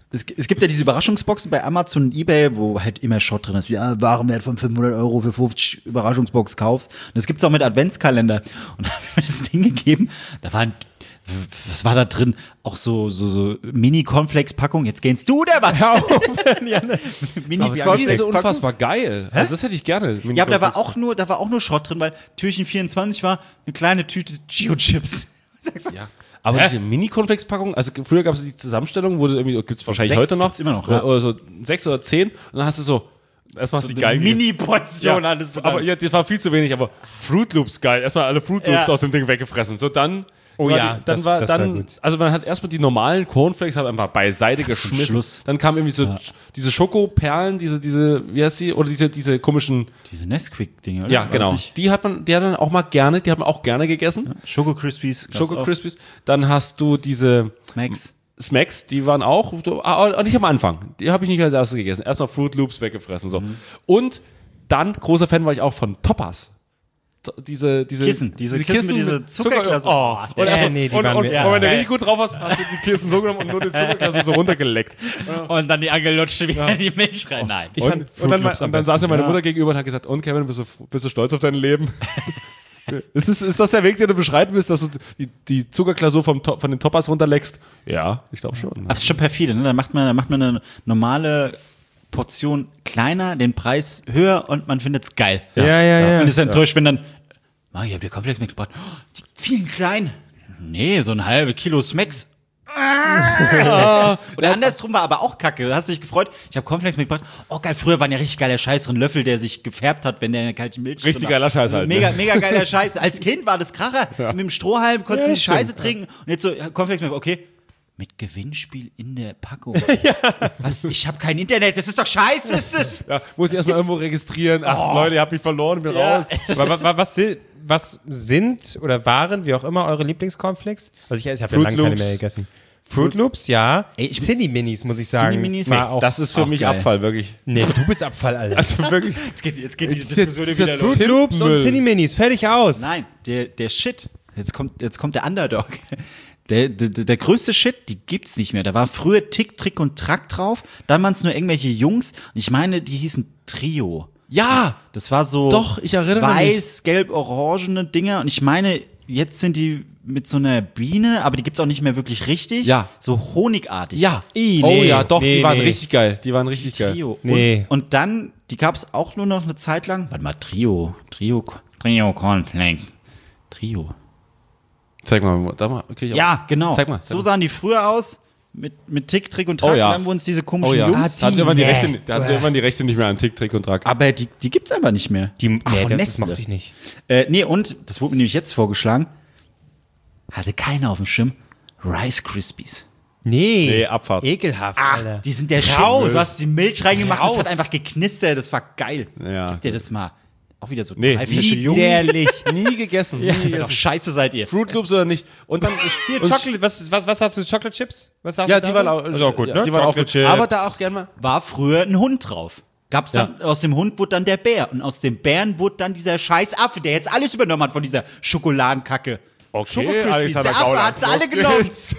Es, es gibt ja diese Überraschungsboxen bei Amazon und eBay, wo halt immer Shot drin ist. Ja, Warenwert von fünfhundert Euro für fünfzig Überraschungsbox kaufst. Und das gibt's auch mit Adventskalender. Und da habe ich mir das Ding gegeben. Da waren, was war da drin? Auch so, so, so Mini-Cornflakes-Packung. Jetzt gehst du oder was? Ja, ne. Mini Aber die ist so unfassbar geil. Also das hätte ich gerne. Ja, aber da war auch nur, da war auch nur Schrott drin, weil Türchen vierundzwanzig war eine kleine Tüte Geo-Chips. Ja. Aber diese Mini-Cornflakes-Packung, also früher gab es die Zusammenstellung, wo du irgendwie, gibt es wahrscheinlich sechs heute noch. gibt's immer noch, oder, ja. oder so sechs oder zehn. Und dann hast du so, erstmal hast du die geil gegessen. Mini-Portion Ja, alles so. aber ja, das war viel zu wenig, aber Fruit Loops geil. Erstmal alle Fruit Loops Ja. aus dem Ding weggefressen. So dann. Oh war ja, die, dann das- war das war dann, gut. also man hat erstmal die normalen Cornflakes halt einfach beiseite Ganz zum geschmissen. Schluss. Dann kamen irgendwie so sch- diese Schokoperlen, diese, diese, wie heißt sie, oder diese, diese komischen, Diese Nesquik-Dinge, oder? ja, War das genau. nicht? Die hat man, die hat man auch mal gerne, die hat man auch gerne gegessen. Schoko Crispies. Schoko Crispies. Dann hast du diese Max. Smacks, die waren auch, ah, nicht am Anfang. Die habe ich nicht als erstes gegessen. Erstmal Fruit Loops weggefressen, so. Und dann, großer Fan war ich auch von Toppers. To- Diese, diese Kissen, diese Kissen mit dieser Zuckerglasur. Oh, Oh, und, nee, erstmal- nee, die und, waren und, mir- und wenn du ja. richtig gut drauf hast, hast du die Kissen so genommen und nur die Zuckerglasur so runtergeleckt. Und dann die angelutschte wieder in die Milch rein. Nein. Ich Und, fand und Fruit dann, Loops am und dann saß besten. ja meine Ja. Mutter gegenüber und hat gesagt, und Kevin, bist du, bist du stolz auf dein Leben? ist, es, ist das der Weg, den du beschreiten willst, dass du die, die Zuckerglasur vom, To- von den Toppers runterleckst? Ja, ich glaube schon. Aber es ist schon perfide, ne? Dann macht man, dann macht man eine normale Portion kleiner, den Preis höher und man findet es geil. Ja, ja, ja. Und ist enttäuscht, wenn dann, oh, ich hab dir Cornflakes mitgebracht. Oh, die vielen kleinen. Nee, so ein halbe Kilo Smacks. Oder andersrum war aber auch kacke. Du hast dich gefreut. Ich habe Cornflakes mitgebracht. Oh geil, früher waren ja richtig geiler Scheiß drin. Löffel, der sich gefärbt hat, wenn der eine kalte Milch Richtig drin war. geiler Scheiß halt, ne? Mega, mega geiler Scheiß. Als Kind war das Kracher. Mit dem Strohhalm konntest du Ja, die Scheiße stimmt, trinken. Und jetzt so, ja, Cornflakes mit, okay. Mit Gewinnspiel in der Packung. Was? Ich habe kein Internet. Das ist doch scheiße, ist es. Ja, muss ich erstmal irgendwo registrieren. Ach, Leute, ihr habt mich verloren, ich bin Ja. raus. Aber wa- wa- was, si- was sind oder waren, wie auch immer, eure Lieblingscornflakes? Also ich, ich habe ja Fruit lange keine Loops. mehr gegessen. Fruit Loops, ja. Ey, ich- Cine Minis, muss ich sagen. Cine Minis? war auch, Das ist für auch mich geil. Abfall, wirklich. nee, du bist Abfall, Alter. Also wirklich. Jetzt geht, jetzt geht die Dieser- Diskussion dieser wieder los. Fruit Loops und Müll. Cine Minis, fertig aus. Nein, der, der Shit. Jetzt kommt, jetzt kommt der Underdog. Der, der, der größte Shit, die gibt's nicht mehr. Da war früher Tick, Trick und Track drauf. Dann waren es nur irgendwelche Jungs. Und ich meine, die hießen Trio. Ja! Das war so Doch, ich erinnere weiß, gelb, orangene Dinger. Und ich meine, jetzt sind die mit so einer Biene, aber die gibt's auch nicht mehr wirklich richtig. Ja. So honigartig. Ja. I, oh nee, ja, doch, nee, die waren nee. richtig geil. Die waren richtig geil. Trio. Nee. Und, und dann, die gab's auch nur noch eine Zeit lang. Warte mal, Trio. Trio, Trio Cornflakes. Trio. Zeig mal, da mal. Okay, ich Ja, genau. Zeig mal. Zeig so mal. sahen die früher aus. Mit, mit Tick, Trick und Track. Oh ja. Und dann wurden es diese komischen Oh ja. Jungs. Da hat sie irgendwann die nee. Rechte, da hat sie irgendwann die Rechte nicht mehr an Tick, Trick und Track. Aber die, die gibt's einfach nicht mehr. Die, Ach, nee, von das, das Nestle. mochte ich nicht. Äh, nee, und, das wurde mir nämlich jetzt vorgeschlagen, hatte keiner auf dem Schirm, Rice Krispies. Nee. Nee, Abfahrt. Ekelhaft, Ach, Alter. die sind der Raus. Shit. Du hast die Milch reingemacht, Raus. das hat einfach geknistert, das war geil. Ja. Gib dir das mal. Auch wieder so Nee, drei, vier Jungs. Widerlich. Nie gegessen. Nie Ihr seid gegessen. doch scheiße seid ihr. Fruit Loops oder nicht. Und dann Hier, und- Chocolate, was, was, was hast du? Chocolate Chips? Was hast Ja, du die da waren so? auch, Also auch gut, ja, ne? die waren auch Chocolate gut. Chips. Aber da auch gerne mal. War früher ein Hund drauf. Gab's dann, aus dem Hund wurde dann der Bär. Und aus dem Bären wurde dann dieser scheiß Affe, der jetzt alles übernommen hat von dieser Schokoladenkacke. Okay, Schokokrispies. Alexander Der Affe Gauland. hat's alle Los genommen. geht's.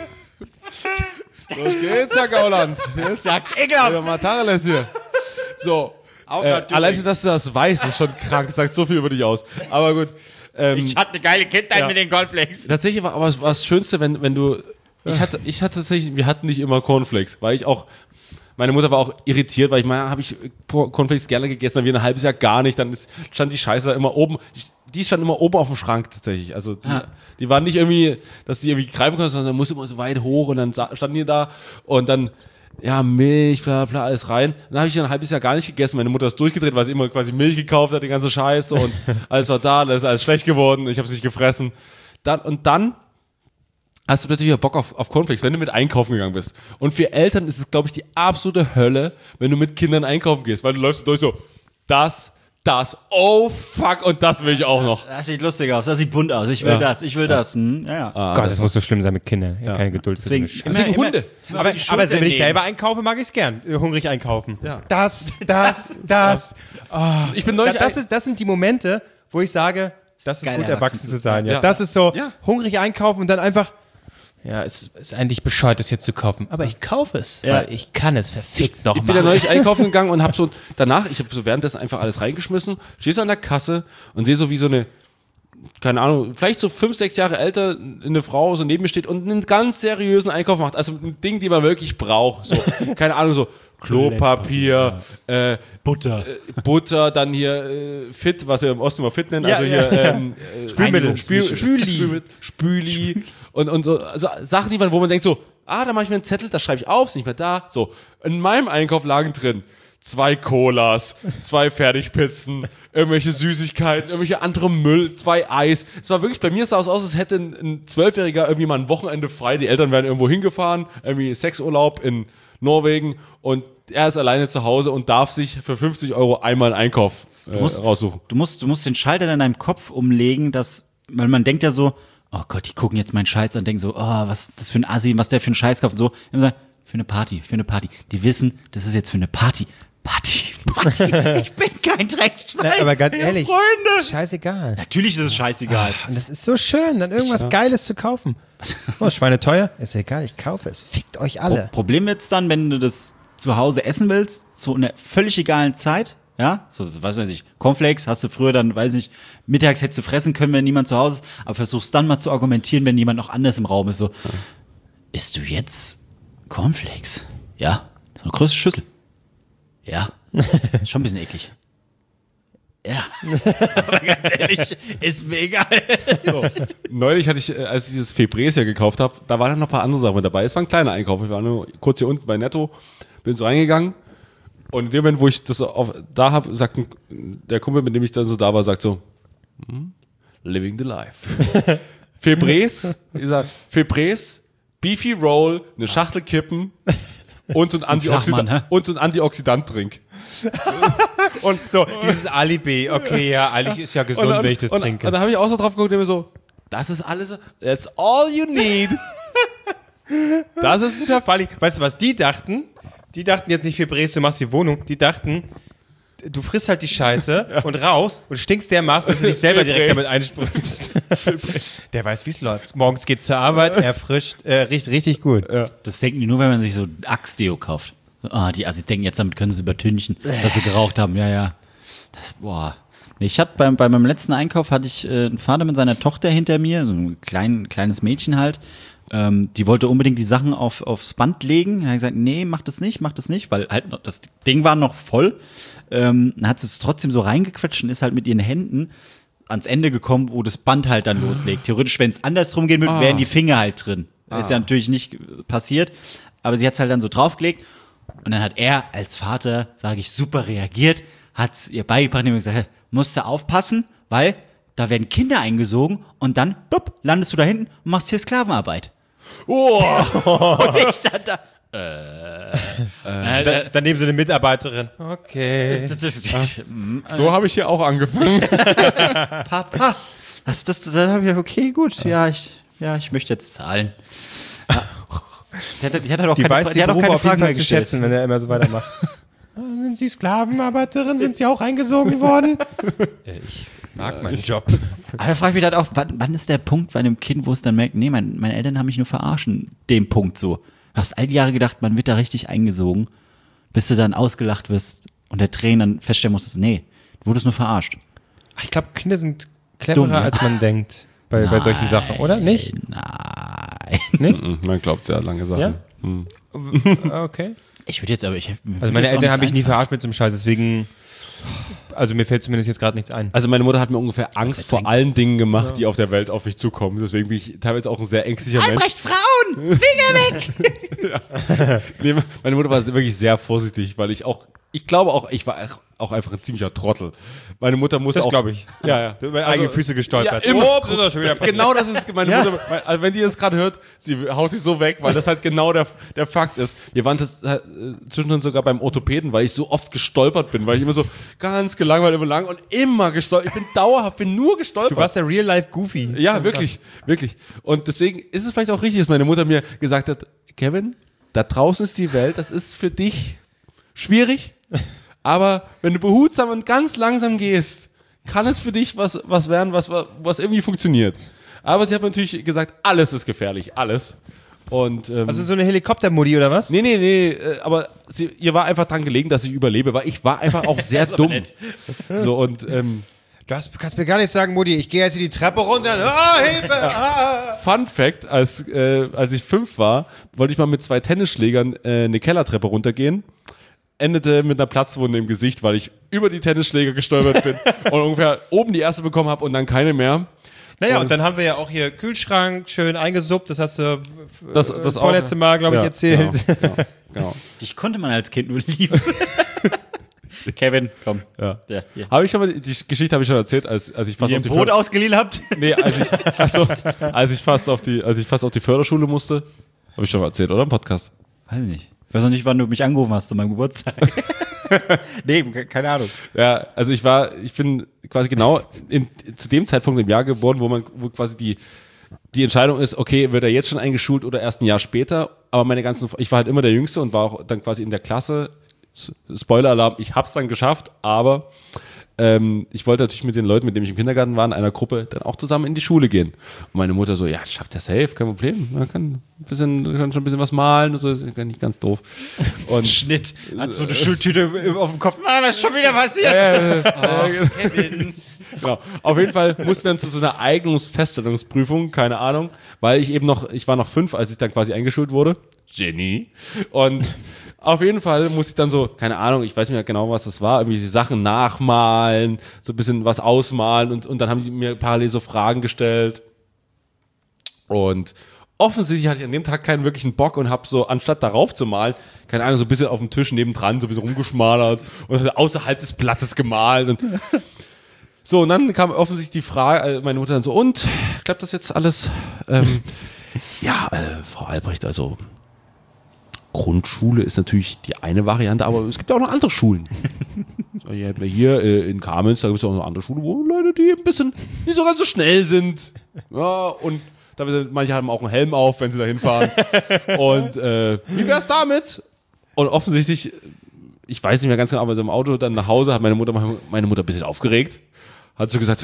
Los geht's, Herr Gauland. Jetzt Sagt ekelhaft. ja, mal Tacheles hier. So. Auch Äh, natürlich. allein schon, dass du das weißt, ist schon krank. Das sagt so viel über dich aus. Aber gut. Ähm, Ich hatte eine geile Kindheit Ja. mit den Cornflakes. Tatsächlich war aber das, war das Schönste, wenn, wenn du. Ich hatte, ich hatte tatsächlich, wir hatten nicht immer Cornflakes, weil ich auch. Meine Mutter war auch irritiert, weil ich mal habe ich Cornflakes gerne gegessen, dann wie ein halbes Jahr gar nicht, dann ist, stand die Scheiße da immer oben. Ich, die stand immer oben auf dem Schrank tatsächlich. Also die, Ah. die waren nicht irgendwie, dass die irgendwie greifen konnten, sondern musste immer so weit hoch und dann sa- standen die da und dann ja Milch, bla bla alles rein. Dann habe ich ein halbes Jahr gar nicht gegessen. Meine Mutter ist durchgedreht, weil sie immer quasi Milch gekauft hat, die ganze Scheiße und alles war da, alles ist alles schlecht geworden. Ich habe es nicht gefressen. Dann und dann hast du plötzlich wieder Bock auf, auf Cornflakes, wenn du mit einkaufen gegangen bist. Und für Eltern ist es, glaube ich, die absolute Hölle, wenn du mit Kindern einkaufen gehst, weil du läufst durch so, das, das, oh fuck, und das will ich auch noch. Das sieht lustig aus, das sieht bunt aus. Ich will Ja. das, ich will das. Hm, ja, ja. Ah, Gott, das muss so schlimm sein mit Kindern. Ich hab keine Geduld für Deswegen, so eine immer, Deswegen immer, Hunde. immer Aber, die aber Schulter wenn ich nehmen. selber einkaufe, mag ich es gern. äh, Hungrig einkaufen. Ja. Das, das, das. Ich bin Da, neulich das, ist, das sind die Momente, wo ich sage, das ist geil, gut, erwachsen erwachsen zu zu sein. Ja. Ja. Das ist so, Ja. hungrig einkaufen und dann einfach, Ja, es ist eigentlich bescheuert, das jetzt zu kaufen. Aber ich kaufe es, Ja. weil ich kann es verfickt noch Ich bin ja neulich einkaufen gegangen und habe so danach, ich habe so währenddessen einfach alles reingeschmissen, stehe so an der Kasse und sehe so wie so eine, keine Ahnung, vielleicht so fünf, sechs Jahre älter eine Frau so neben mir steht und einen ganz seriösen Einkauf macht. Also ein Ding, die man wirklich braucht. So, keine Ahnung, so Klopapier, äh, Butter. äh, Butter, dann hier äh, Fit, was wir im Osten mal Fit nennen, Ja, also ja. hier ähm, äh, Spülmittel. Spül, Spüli. Spüli, Spüli und, und so also Sachen, die man, wo man denkt so, ah, da mache ich mir einen Zettel, das schreibe ich auf, ist nicht mehr da. So, in meinem Einkauf lagen drin zwei Colas, zwei Fertigpizzen, irgendwelche Süßigkeiten, irgendwelche andere Müll, zwei Eis. Es war wirklich, bei mir sah es aus, als hätte ein, ein Zwölfjähriger irgendwie mal ein Wochenende frei, die Eltern wären irgendwo hingefahren, irgendwie Sexurlaub in Norwegen und er ist alleine zu Hause und darf sich für fünfzig Euro einmal einen Einkauf äh, musst- raussuchen. Du musst, du musst den Schalter in deinem Kopf umlegen, dass, weil man denkt ja so, oh Gott, die gucken jetzt meinen Scheiß an, denken so, oh, was ist das für ein Assi, was der für einen Scheiß kauft und so. Immer sagen, für eine Party, für eine Party. Die wissen, das ist jetzt für eine Party. Party, Party. Ich bin kein Drecksschwein. Na, aber ganz Ja, ehrlich, Freunde. scheißegal. Natürlich ist es scheißegal. Und das ist so schön, dann irgendwas Geiles zu kaufen. Oh, Schweine teuer? Ist egal, ich kaufe es. Fickt euch alle. Pro Problem wird's dann, wenn du das zu Hause essen willst, zu einer völlig egalen Zeit, ja, so, was weiß ich, Cornflakes hast du früher dann, weiß ich, mittags hättest du fressen können, wenn niemand zu Hause ist, aber versuchst dann mal zu argumentieren, wenn jemand noch anders im Raum ist, so, isst du jetzt Cornflakes? Ja, so eine größere Schüssel. Ja, schon ein bisschen eklig. Ja, aber ganz ehrlich, ist mir egal. So. Neulich hatte ich, äh, als ich dieses Febresia gekauft habe, da waren dann noch ein paar andere Sachen mit dabei. Es war ein kleiner Einkauf. Ich war nur kurz hier unten bei Netto, bin so reingegangen und in dem Moment, wo ich das auf, da habe, sagt ein, der Kumpel, mit dem ich dann so da war, sagt so, hm, living the life. Febres, ich sag, Febres, Beefy Roll, eine Schachtel Kippen und so ein, Antioxidant, Flachmann, hä? und so ein Antioxidant-Drink. Und so, dieses Alibi. Okay, ja, eigentlich ist ja gesund, Und dann- wenn ich das und, trinke. Und da habe ich auch so drauf geguckt und mir so, das ist alles, that's all you need. Das ist ein Vor allem, weißt du, was die dachten? Die dachten jetzt nicht, Febres, du machst die Wohnung. Die dachten, du frisst halt die Scheiße und raus und stinkst dermaßen, dass du dich selber direkt damit einspritzt. Der weiß, wie es läuft. Morgens geht's zur Arbeit, erfrischt, äh, riecht richtig gut. Das denken die nur, wenn man sich so Axe-Deo kauft. Ah, die Assis denken jetzt, damit können sie übertünchen, dass sie geraucht haben. Ja, ja. Das, boah. Nee, Ich hatte beim, bei meinem letzten Einkauf hatte ich äh, einen Vater mit seiner Tochter hinter mir, so ein klein, kleines Mädchen halt. Ähm, die wollte unbedingt die Sachen auf, aufs Band legen. Dann hat gesagt, nee, mach das nicht, mach das nicht, weil halt noch, das Ding war noch voll. Ähm, dann hat sie es trotzdem so reingequetscht und ist halt mit ihren Händen ans Ende gekommen, wo das Band halt dann loslegt. Theoretisch, wenn es andersrum gehen würde, wären die Finger halt drin. Ist ja natürlich nicht äh, passiert. Aber sie hat es halt dann so draufgelegt. Und dann hat er als Vater, sage ich, super reagiert, hat es ihr beigebracht und gesagt, musst du aufpassen, weil da werden Kinder eingesogen und dann, blub, landest du da hinten und machst hier Sklavenarbeit. Oh, Und ich stand da, äh, Da, daneben so eine Mitarbeiterin. Okay. das, das, das, so habe ich hier auch angefangen. Papa, das, das, dann habe ich gedacht, okay, gut, ja, ich, ja, ich möchte jetzt zahlen. Ja. Die hat, die hat halt auch Die keine, weiß Fra- die die hat auch Berufe keine auf jeden Fragen Fall mehr zu gestellt. schätzen, wenn er immer so weitermacht. Sind Sie Sklavenarbeiterin? Sind Sie auch eingesogen worden? Ich mag meinen Job. Aber da frage ich mich halt auch, wann, wann ist der Punkt bei einem Kind, wo es dann merkt, nee, mein, meine Eltern haben mich nur verarschen, dem Punkt so. Du hast all die Jahre gedacht, man wird da richtig eingesogen, bis du dann ausgelacht wirst und der Trainer dann feststellen musstest, nee, du wurdest nur verarscht. Ich glaube, Kinder sind cleverer, Dumm, ja. als man denkt bei, bei solchen Sachen, oder? Nicht? Nein. Mhm, Man glaubt sehr lange Sachen. Ja? Mhm. Okay. Ich würde jetzt aber, ich Also meine Eltern habe ich nie verarscht mit so einem Scheiß, deswegen, also mir fällt zumindest jetzt gerade nichts ein. Also meine Mutter hat mir ungefähr Angst er vor denkt, allen Dingen gemacht, die auf der Welt auf mich zukommen. Deswegen bin ich teilweise auch ein sehr ängstlicher Mensch. Albrecht, Frauen! Finger weg! Nee, meine Mutter war wirklich sehr vorsichtig, weil ich auch, ich glaube auch, ich war auch einfach ein ziemlicher Trottel. Meine Mutter musste Das auch. glaube ich. Ja, ja. Du über eigene Füße gestolpert. Ja, immer. Oh, das ist doch schon wieder passiert. Genau das ist meine Ja. Mutter, also wenn die das gerade hört, sie haut sich so weg, weil das halt genau der, der Fakt ist. Wir waren das, äh, zwischendrin sogar beim Orthopäden, weil ich so oft gestolpert bin, weil ich immer so ganz gelangweilt immer lang und immer gestolpert. Ich bin dauerhaft, bin nur gestolpert. Du warst der Real-Life-Goofy. Ja, wirklich, wirklich. Und deswegen ist es vielleicht auch richtig, dass meine Mutter mir gesagt hat, Kevin, da draußen ist die Welt, das ist für dich schwierig, aber wenn du behutsam und ganz langsam gehst, kann es für dich was, was werden, was, was irgendwie funktioniert. Aber sie hat mir natürlich gesagt, alles ist gefährlich, alles. Und, ähm, Also so eine Helikoptermodi oder was? nee, nee, nee, äh, aber sie, ihr war einfach dran gelegen, dass ich überlebe, weil ich war einfach auch sehr dumm. So und ähm, Du hast, kannst mir gar nicht sagen, Mutti, ich gehe jetzt hier die Treppe runter. Ah, Hilfe! Ah. Fun Fact, als, äh, als ich fünf war, wollte ich mal mit zwei Tennisschlägern äh, eine Kellertreppe runtergehen. Endete mit einer Platzwunde im Gesicht, weil ich über die Tennisschläger gestolpert bin und ungefähr oben die erste bekommen habe und dann keine mehr. Naja, und, Und- dann haben wir ja auch hier Kühlschrank schön eingesuppt. Das hast du äh, Das, das auch, vorletzte Mal, glaube ich, ja, erzählt. Genau, genau, genau. Dich konnte man als Kind nur lieben. Kevin, komm. Ja. Ja, hier. Habe ich schon mal, die Geschichte habe ich schon erzählt, als, als ich fast Wie ihr auf ein die Boot Förder- ausgeliehen habt? Nee, als ich, also, als ich fast auf die, als ich fast auf die Förderschule musste, habe ich schon mal erzählt, oder? Im Podcast. Weiß ich nicht. Ich weiß noch nicht, wann du mich angerufen hast zu meinem Geburtstag. Nee, ke- keine Ahnung. Ja, also ich war, ich bin quasi genau in, zu dem Zeitpunkt im Jahr geboren, wo man, wo quasi die, die Entscheidung ist, okay, wird er jetzt schon eingeschult oder erst ein Jahr später? Aber meine ganzen, ich war halt immer der Jüngste und war auch dann quasi in der Klasse. S- Spoiler-Alarm, ich hab's dann geschafft, aber ähm, ich wollte natürlich mit den Leuten, mit denen ich im Kindergarten war, in einer Gruppe dann auch zusammen in die Schule gehen. Und meine Mutter so, ja, schafft er safe, kein Problem. Man kann, ein bisschen, kann schon ein bisschen was malen und so, ist nicht ganz doof. Und Schnitt. Hat so eine Schultüte auf dem Kopf. Ah, was ist schon wieder passiert? Kevin. Genau. Auf jeden Fall mussten wir dann zu so einer Eignungsfeststellungsprüfung, keine Ahnung, weil ich eben noch, ich war noch fünf, als ich dann quasi eingeschult wurde. Genie. Und auf jeden Fall musste ich dann so, keine Ahnung, ich weiß nicht mehr genau, was das war, irgendwie die Sachen nachmalen, so ein bisschen was ausmalen und, und dann haben die mir parallel so Fragen gestellt. Und offensichtlich hatte ich an dem Tag keinen wirklichen Bock und habe so, anstatt darauf zu malen, keine Ahnung, so ein bisschen auf dem Tisch nebendran, so ein bisschen rumgeschmalert und außerhalb des Blattes gemalt und so, und dann kam offensichtlich die Frage, äh, meine Mutter dann so, und, klappt das jetzt alles? Ähm, ja, äh, Frau Albrecht, also Grundschule ist natürlich die eine Variante, aber es gibt ja auch noch andere Schulen. So, hier hätten wir hier äh, in Kamenz, da gibt es auch noch andere Schulen, wo Leute, die ein bisschen nicht so ganz so schnell sind. Ja, und da wir- manche haben auch einen Helm auf, wenn sie da hinfahren. Und äh, wie wär's damit? Und offensichtlich, ich weiß nicht mehr ganz genau, aber so im Auto dann nach Hause hat meine Mutter meine Mutter ein bisschen aufgeregt. Hat so gesagt, so,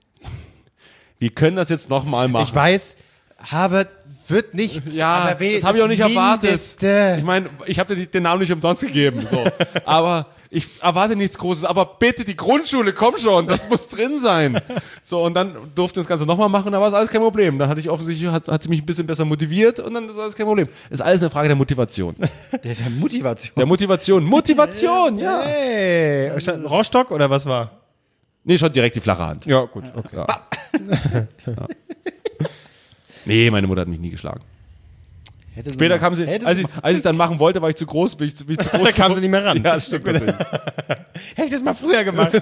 wir können das jetzt nochmal machen. Ich weiß, Harvard wird nichts. Ja, aber we- das habe ich auch nicht erwartet. Mindeste. Ich meine, ich habe dir den Namen nicht umsonst gegeben. So. Aber ich erwarte nichts Großes. Aber bitte, die Grundschule, komm schon, das muss drin sein. So, und dann durfte das Ganze nochmal machen, da war es alles kein Problem. Dann hatte ich offensichtlich, hat, hat sie mich ein bisschen besser motiviert und dann ist alles kein Problem. Ist alles eine Frage der Motivation. Der, der Motivation. Der Motivation. Motivation, ja. Hey, stand ein Rohrstock oder was war? Nee, schon direkt die flache Hand. Ja, gut, okay. Ja. Nee, meine Mutter hat mich nie geschlagen. Später kam sie, als ich, als ich dann machen wollte, war ich zu groß, bin ich zu, bin ich zu groß. Da kam sie nicht mehr ran. Ja, das stimmt tatsächlich. Hätte ich das mal früher gemacht.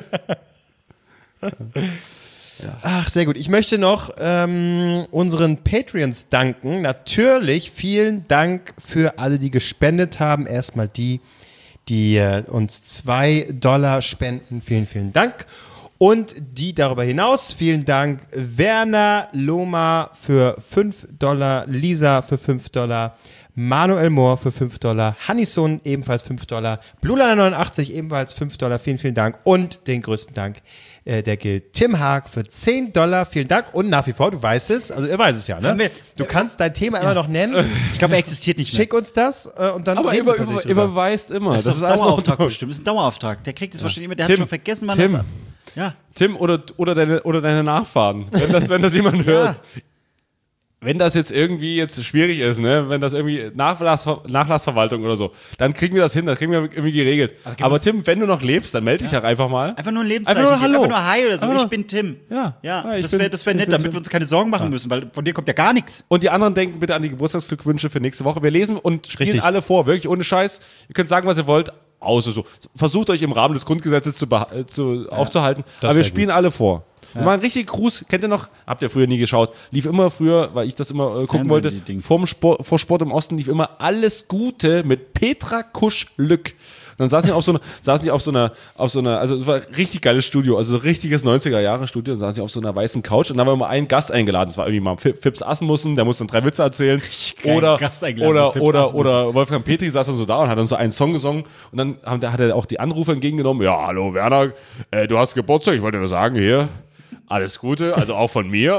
Ach, sehr gut. Ich möchte noch ähm, unseren Patreons danken. Natürlich vielen Dank für alle, die gespendet haben. Erstmal die, die äh, uns zwei Dollar spenden. Vielen, vielen Dank. Und die darüber hinaus, vielen Dank Werner Loma für fünf Dollar, Lisa für fünf Dollar, Manuel Mohr für fünf Dollar, Hannison ebenfalls fünf Dollar, Blulana neunundachtzig ebenfalls fünf Dollar, vielen, vielen Dank. Und den größten Dank, äh, der gilt Tim Haag für zehn Dollar, vielen Dank. Und nach wie vor, du weißt es, also ihr weiß es ja, ne? wir- Du kannst dein Thema immer noch nennen. Ich glaube, er existiert nicht mehr. Schick uns das äh, und dann Aber reden über, wir über, tatsächlich drüber. überweist immer. Das ist doch ein alles noch Dauerauftrag durch. bestimmt. Das ist ein Dauerauftrag. Der kriegt es wahrscheinlich immer. Der Tim, hat schon vergessen, wann Tim. das. Ja. Tim oder, oder, deine, oder deine Nachfahren, wenn das, wenn das jemand hört. Wenn das jetzt irgendwie jetzt schwierig ist, ne, wenn das irgendwie Nachlass, Nachlassverwaltung oder so, dann kriegen wir das hin, das kriegen wir irgendwie geregelt. Aber Aber, gibt's- Tim, wenn du noch lebst, dann melde dich ja. einfach mal. Einfach nur ein Lebenszeichen. Einfach nur geben. Hallo. Einfach nur Hi oder so. Einfach Ich nur- bin Tim. Ja. Ja, Ja, ich das bin- wäre das wär ich nett, bin damit Tim. wir uns keine Sorgen machen müssen, weil von dir kommt ja gar nichts. Und die anderen denken bitte an die Geburtstagsglückwünsche für nächste Woche. Wir lesen und spielen Richtig. alle vor, wirklich ohne Scheiß. Ihr könnt sagen, was ihr wollt, außer so. Versucht euch im Rahmen des Grundgesetzes zu, beha- äh, zu aufzuhalten. das Aber wir wär spielen alle vor. Wir machen einen richtigen Gruß, kennt ihr noch? Habt ihr früher nie geschaut. Lief immer früher, weil ich das immer äh, gucken Fernsehen, wollte, die Ding. vorm Sport, vor Sport im Osten lief immer Alles Gute mit Petra Kusch-Lück. Und dann saßen die auf so einer, saßen die auf so einer, auf so einer, also es war ein richtig geiles Studio, also so richtiges neunziger-Jahre-Studio, und saßen sie auf so einer weißen Couch und dann war immer ein Gast eingeladen. Das war irgendwie mal Fi- Fips Asmussen, der musste dann drei Witze erzählen. geilen Oder, Gast eingeladen, so oder, Fips oder, Asmussen. oder Wolfgang Petri saß dann so da und hat dann so einen Song gesungen und dann haben, da hat er auch die Anrufer entgegengenommen. Ja, hallo Werner, äh, du hast Geburtstag, ich wollte nur sagen, hier, alles Gute, also auch von mir. Und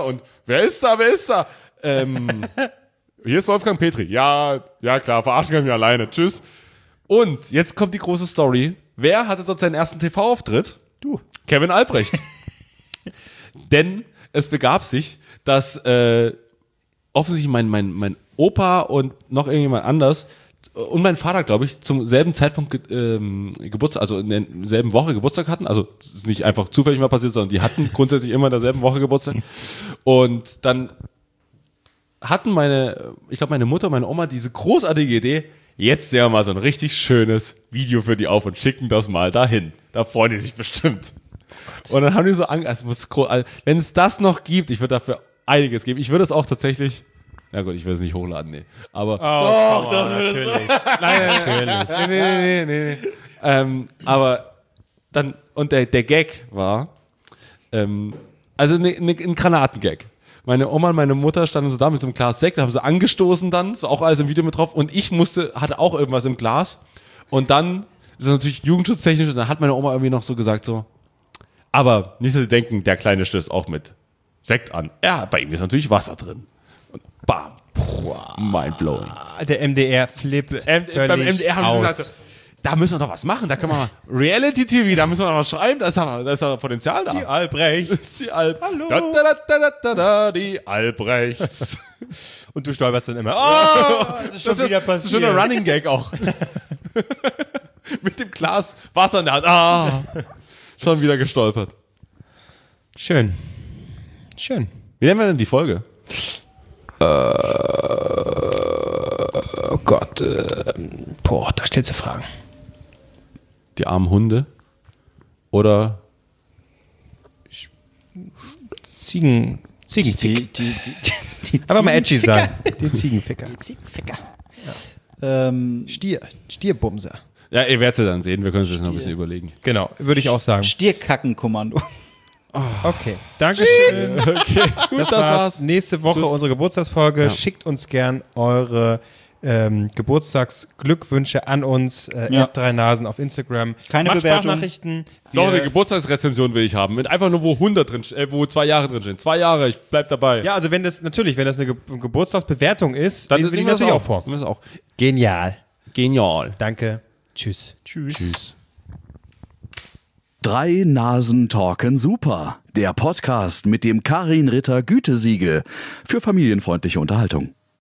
wer ist da, wer ist da? Ähm, hier ist Wolfgang Petri. Ja, ja klar, verarschen kann ich mich alleine. Tschüss. Und jetzt kommt die große Story. Wer hatte dort seinen ersten T V-Auftritt? Du. Kevin Albrecht. Denn es begab sich, dass äh, offensichtlich mein, mein, mein Opa und noch irgendjemand anders und mein Vater, glaube ich, zum selben Zeitpunkt ge ähm, Geburtstag, also in derselben Woche Geburtstag hatten. Also es ist nicht einfach zufällig mal passiert, sondern die hatten grundsätzlich immer in derselben Woche Geburtstag. Und dann hatten meine, ich glaube meine Mutter und meine Oma diese großartige Idee, jetzt nehmen wir mal so ein richtig schönes Video für die auf und schicken das mal dahin. Da freuen die sich bestimmt. Und dann haben die so Angst, also muss, also, wenn es das noch gibt, ich würde dafür einiges geben. Ich würde es auch tatsächlich, na gut, ich will es nicht hochladen, nee. Aber, Oh, doch, das natürlich. nein, nein, nein, nee, nee, nee, nee, nee. Ähm, aber dann, und der, der Gag war, ähm, also ne, ne, ein Granatengag. Meine Oma und meine Mutter standen so da mit so einem Glas Sekt, haben so angestoßen dann, so auch alles im Video mit drauf. Und ich musste, hatte auch irgendwas im Glas. Und dann ist es natürlich jugendschutztechnisch und dann hat meine Oma irgendwie noch so gesagt so, aber nicht, dass Sie denken, der Kleine stößt auch mit Sekt an. Ja, bei ihm ist natürlich Wasser drin. Und bam, mindblowing. Der M D R flippt M völlig beim M D R haben sie aus. gesagt, da müssen wir doch was machen, da können wir mal Reality-T V, da müssen wir noch was schreiben, da ist ja, da ist ja Potenzial da. Die Albrechts. Die Alb Hallo. Da, da, da, da, da, da, die Albrechts. Und du stolperst dann immer. Oh, das ist schon Das ist, wieder das ist passiert. schon ein Running Gag auch. Mit dem Glas Wasser in der Hand. Ah, schon wieder gestolpert. Schön. Schön. Wie nennen wir denn die Folge? Oh Gott. Äh, boah, da stellst du Fragen. Die armen Hunde? Oder Ziegen. Ziegenfick. Die, die, die, die Aber mal edgy Ziegenficker. sein. Den Ziegenficker. Ziegenficker. Ähm, Stier. Stierbumser. Ja, ihr werdet es ja dann sehen, wir können uns das noch ein bisschen überlegen. Genau, würde ich auch sagen. Stierkackenkommando. Okay, Dankeschön. Okay, gut, Das war's. Nächste Woche unsere Geburtstagsfolge. Schickt uns gern eure ähm, Geburtstagsglückwünsche an uns. Äh, Ja. drei Nasen auf Instagram. Keine Macht Bewertung. Sprachnachrichten. Doch, eine Wir, Geburtstagsrezension will ich haben. Mit einfach nur, wo hundert drin, äh, wo zwei Jahre drin stehen. Zwei Jahre, ich bleib dabei. ja, also wenn das natürlich, wenn das eine Ge Geburtstagsbewertung ist, dann lesen wir die nehmen das natürlich auch vor. Nehmen wir das auch. Genial. Genial. Danke. Tschüss. Tschüss. Tschüss. Drei Nasen talken super. Der Podcast mit dem Karin Ritter Gütesiegel für familienfreundliche Unterhaltung.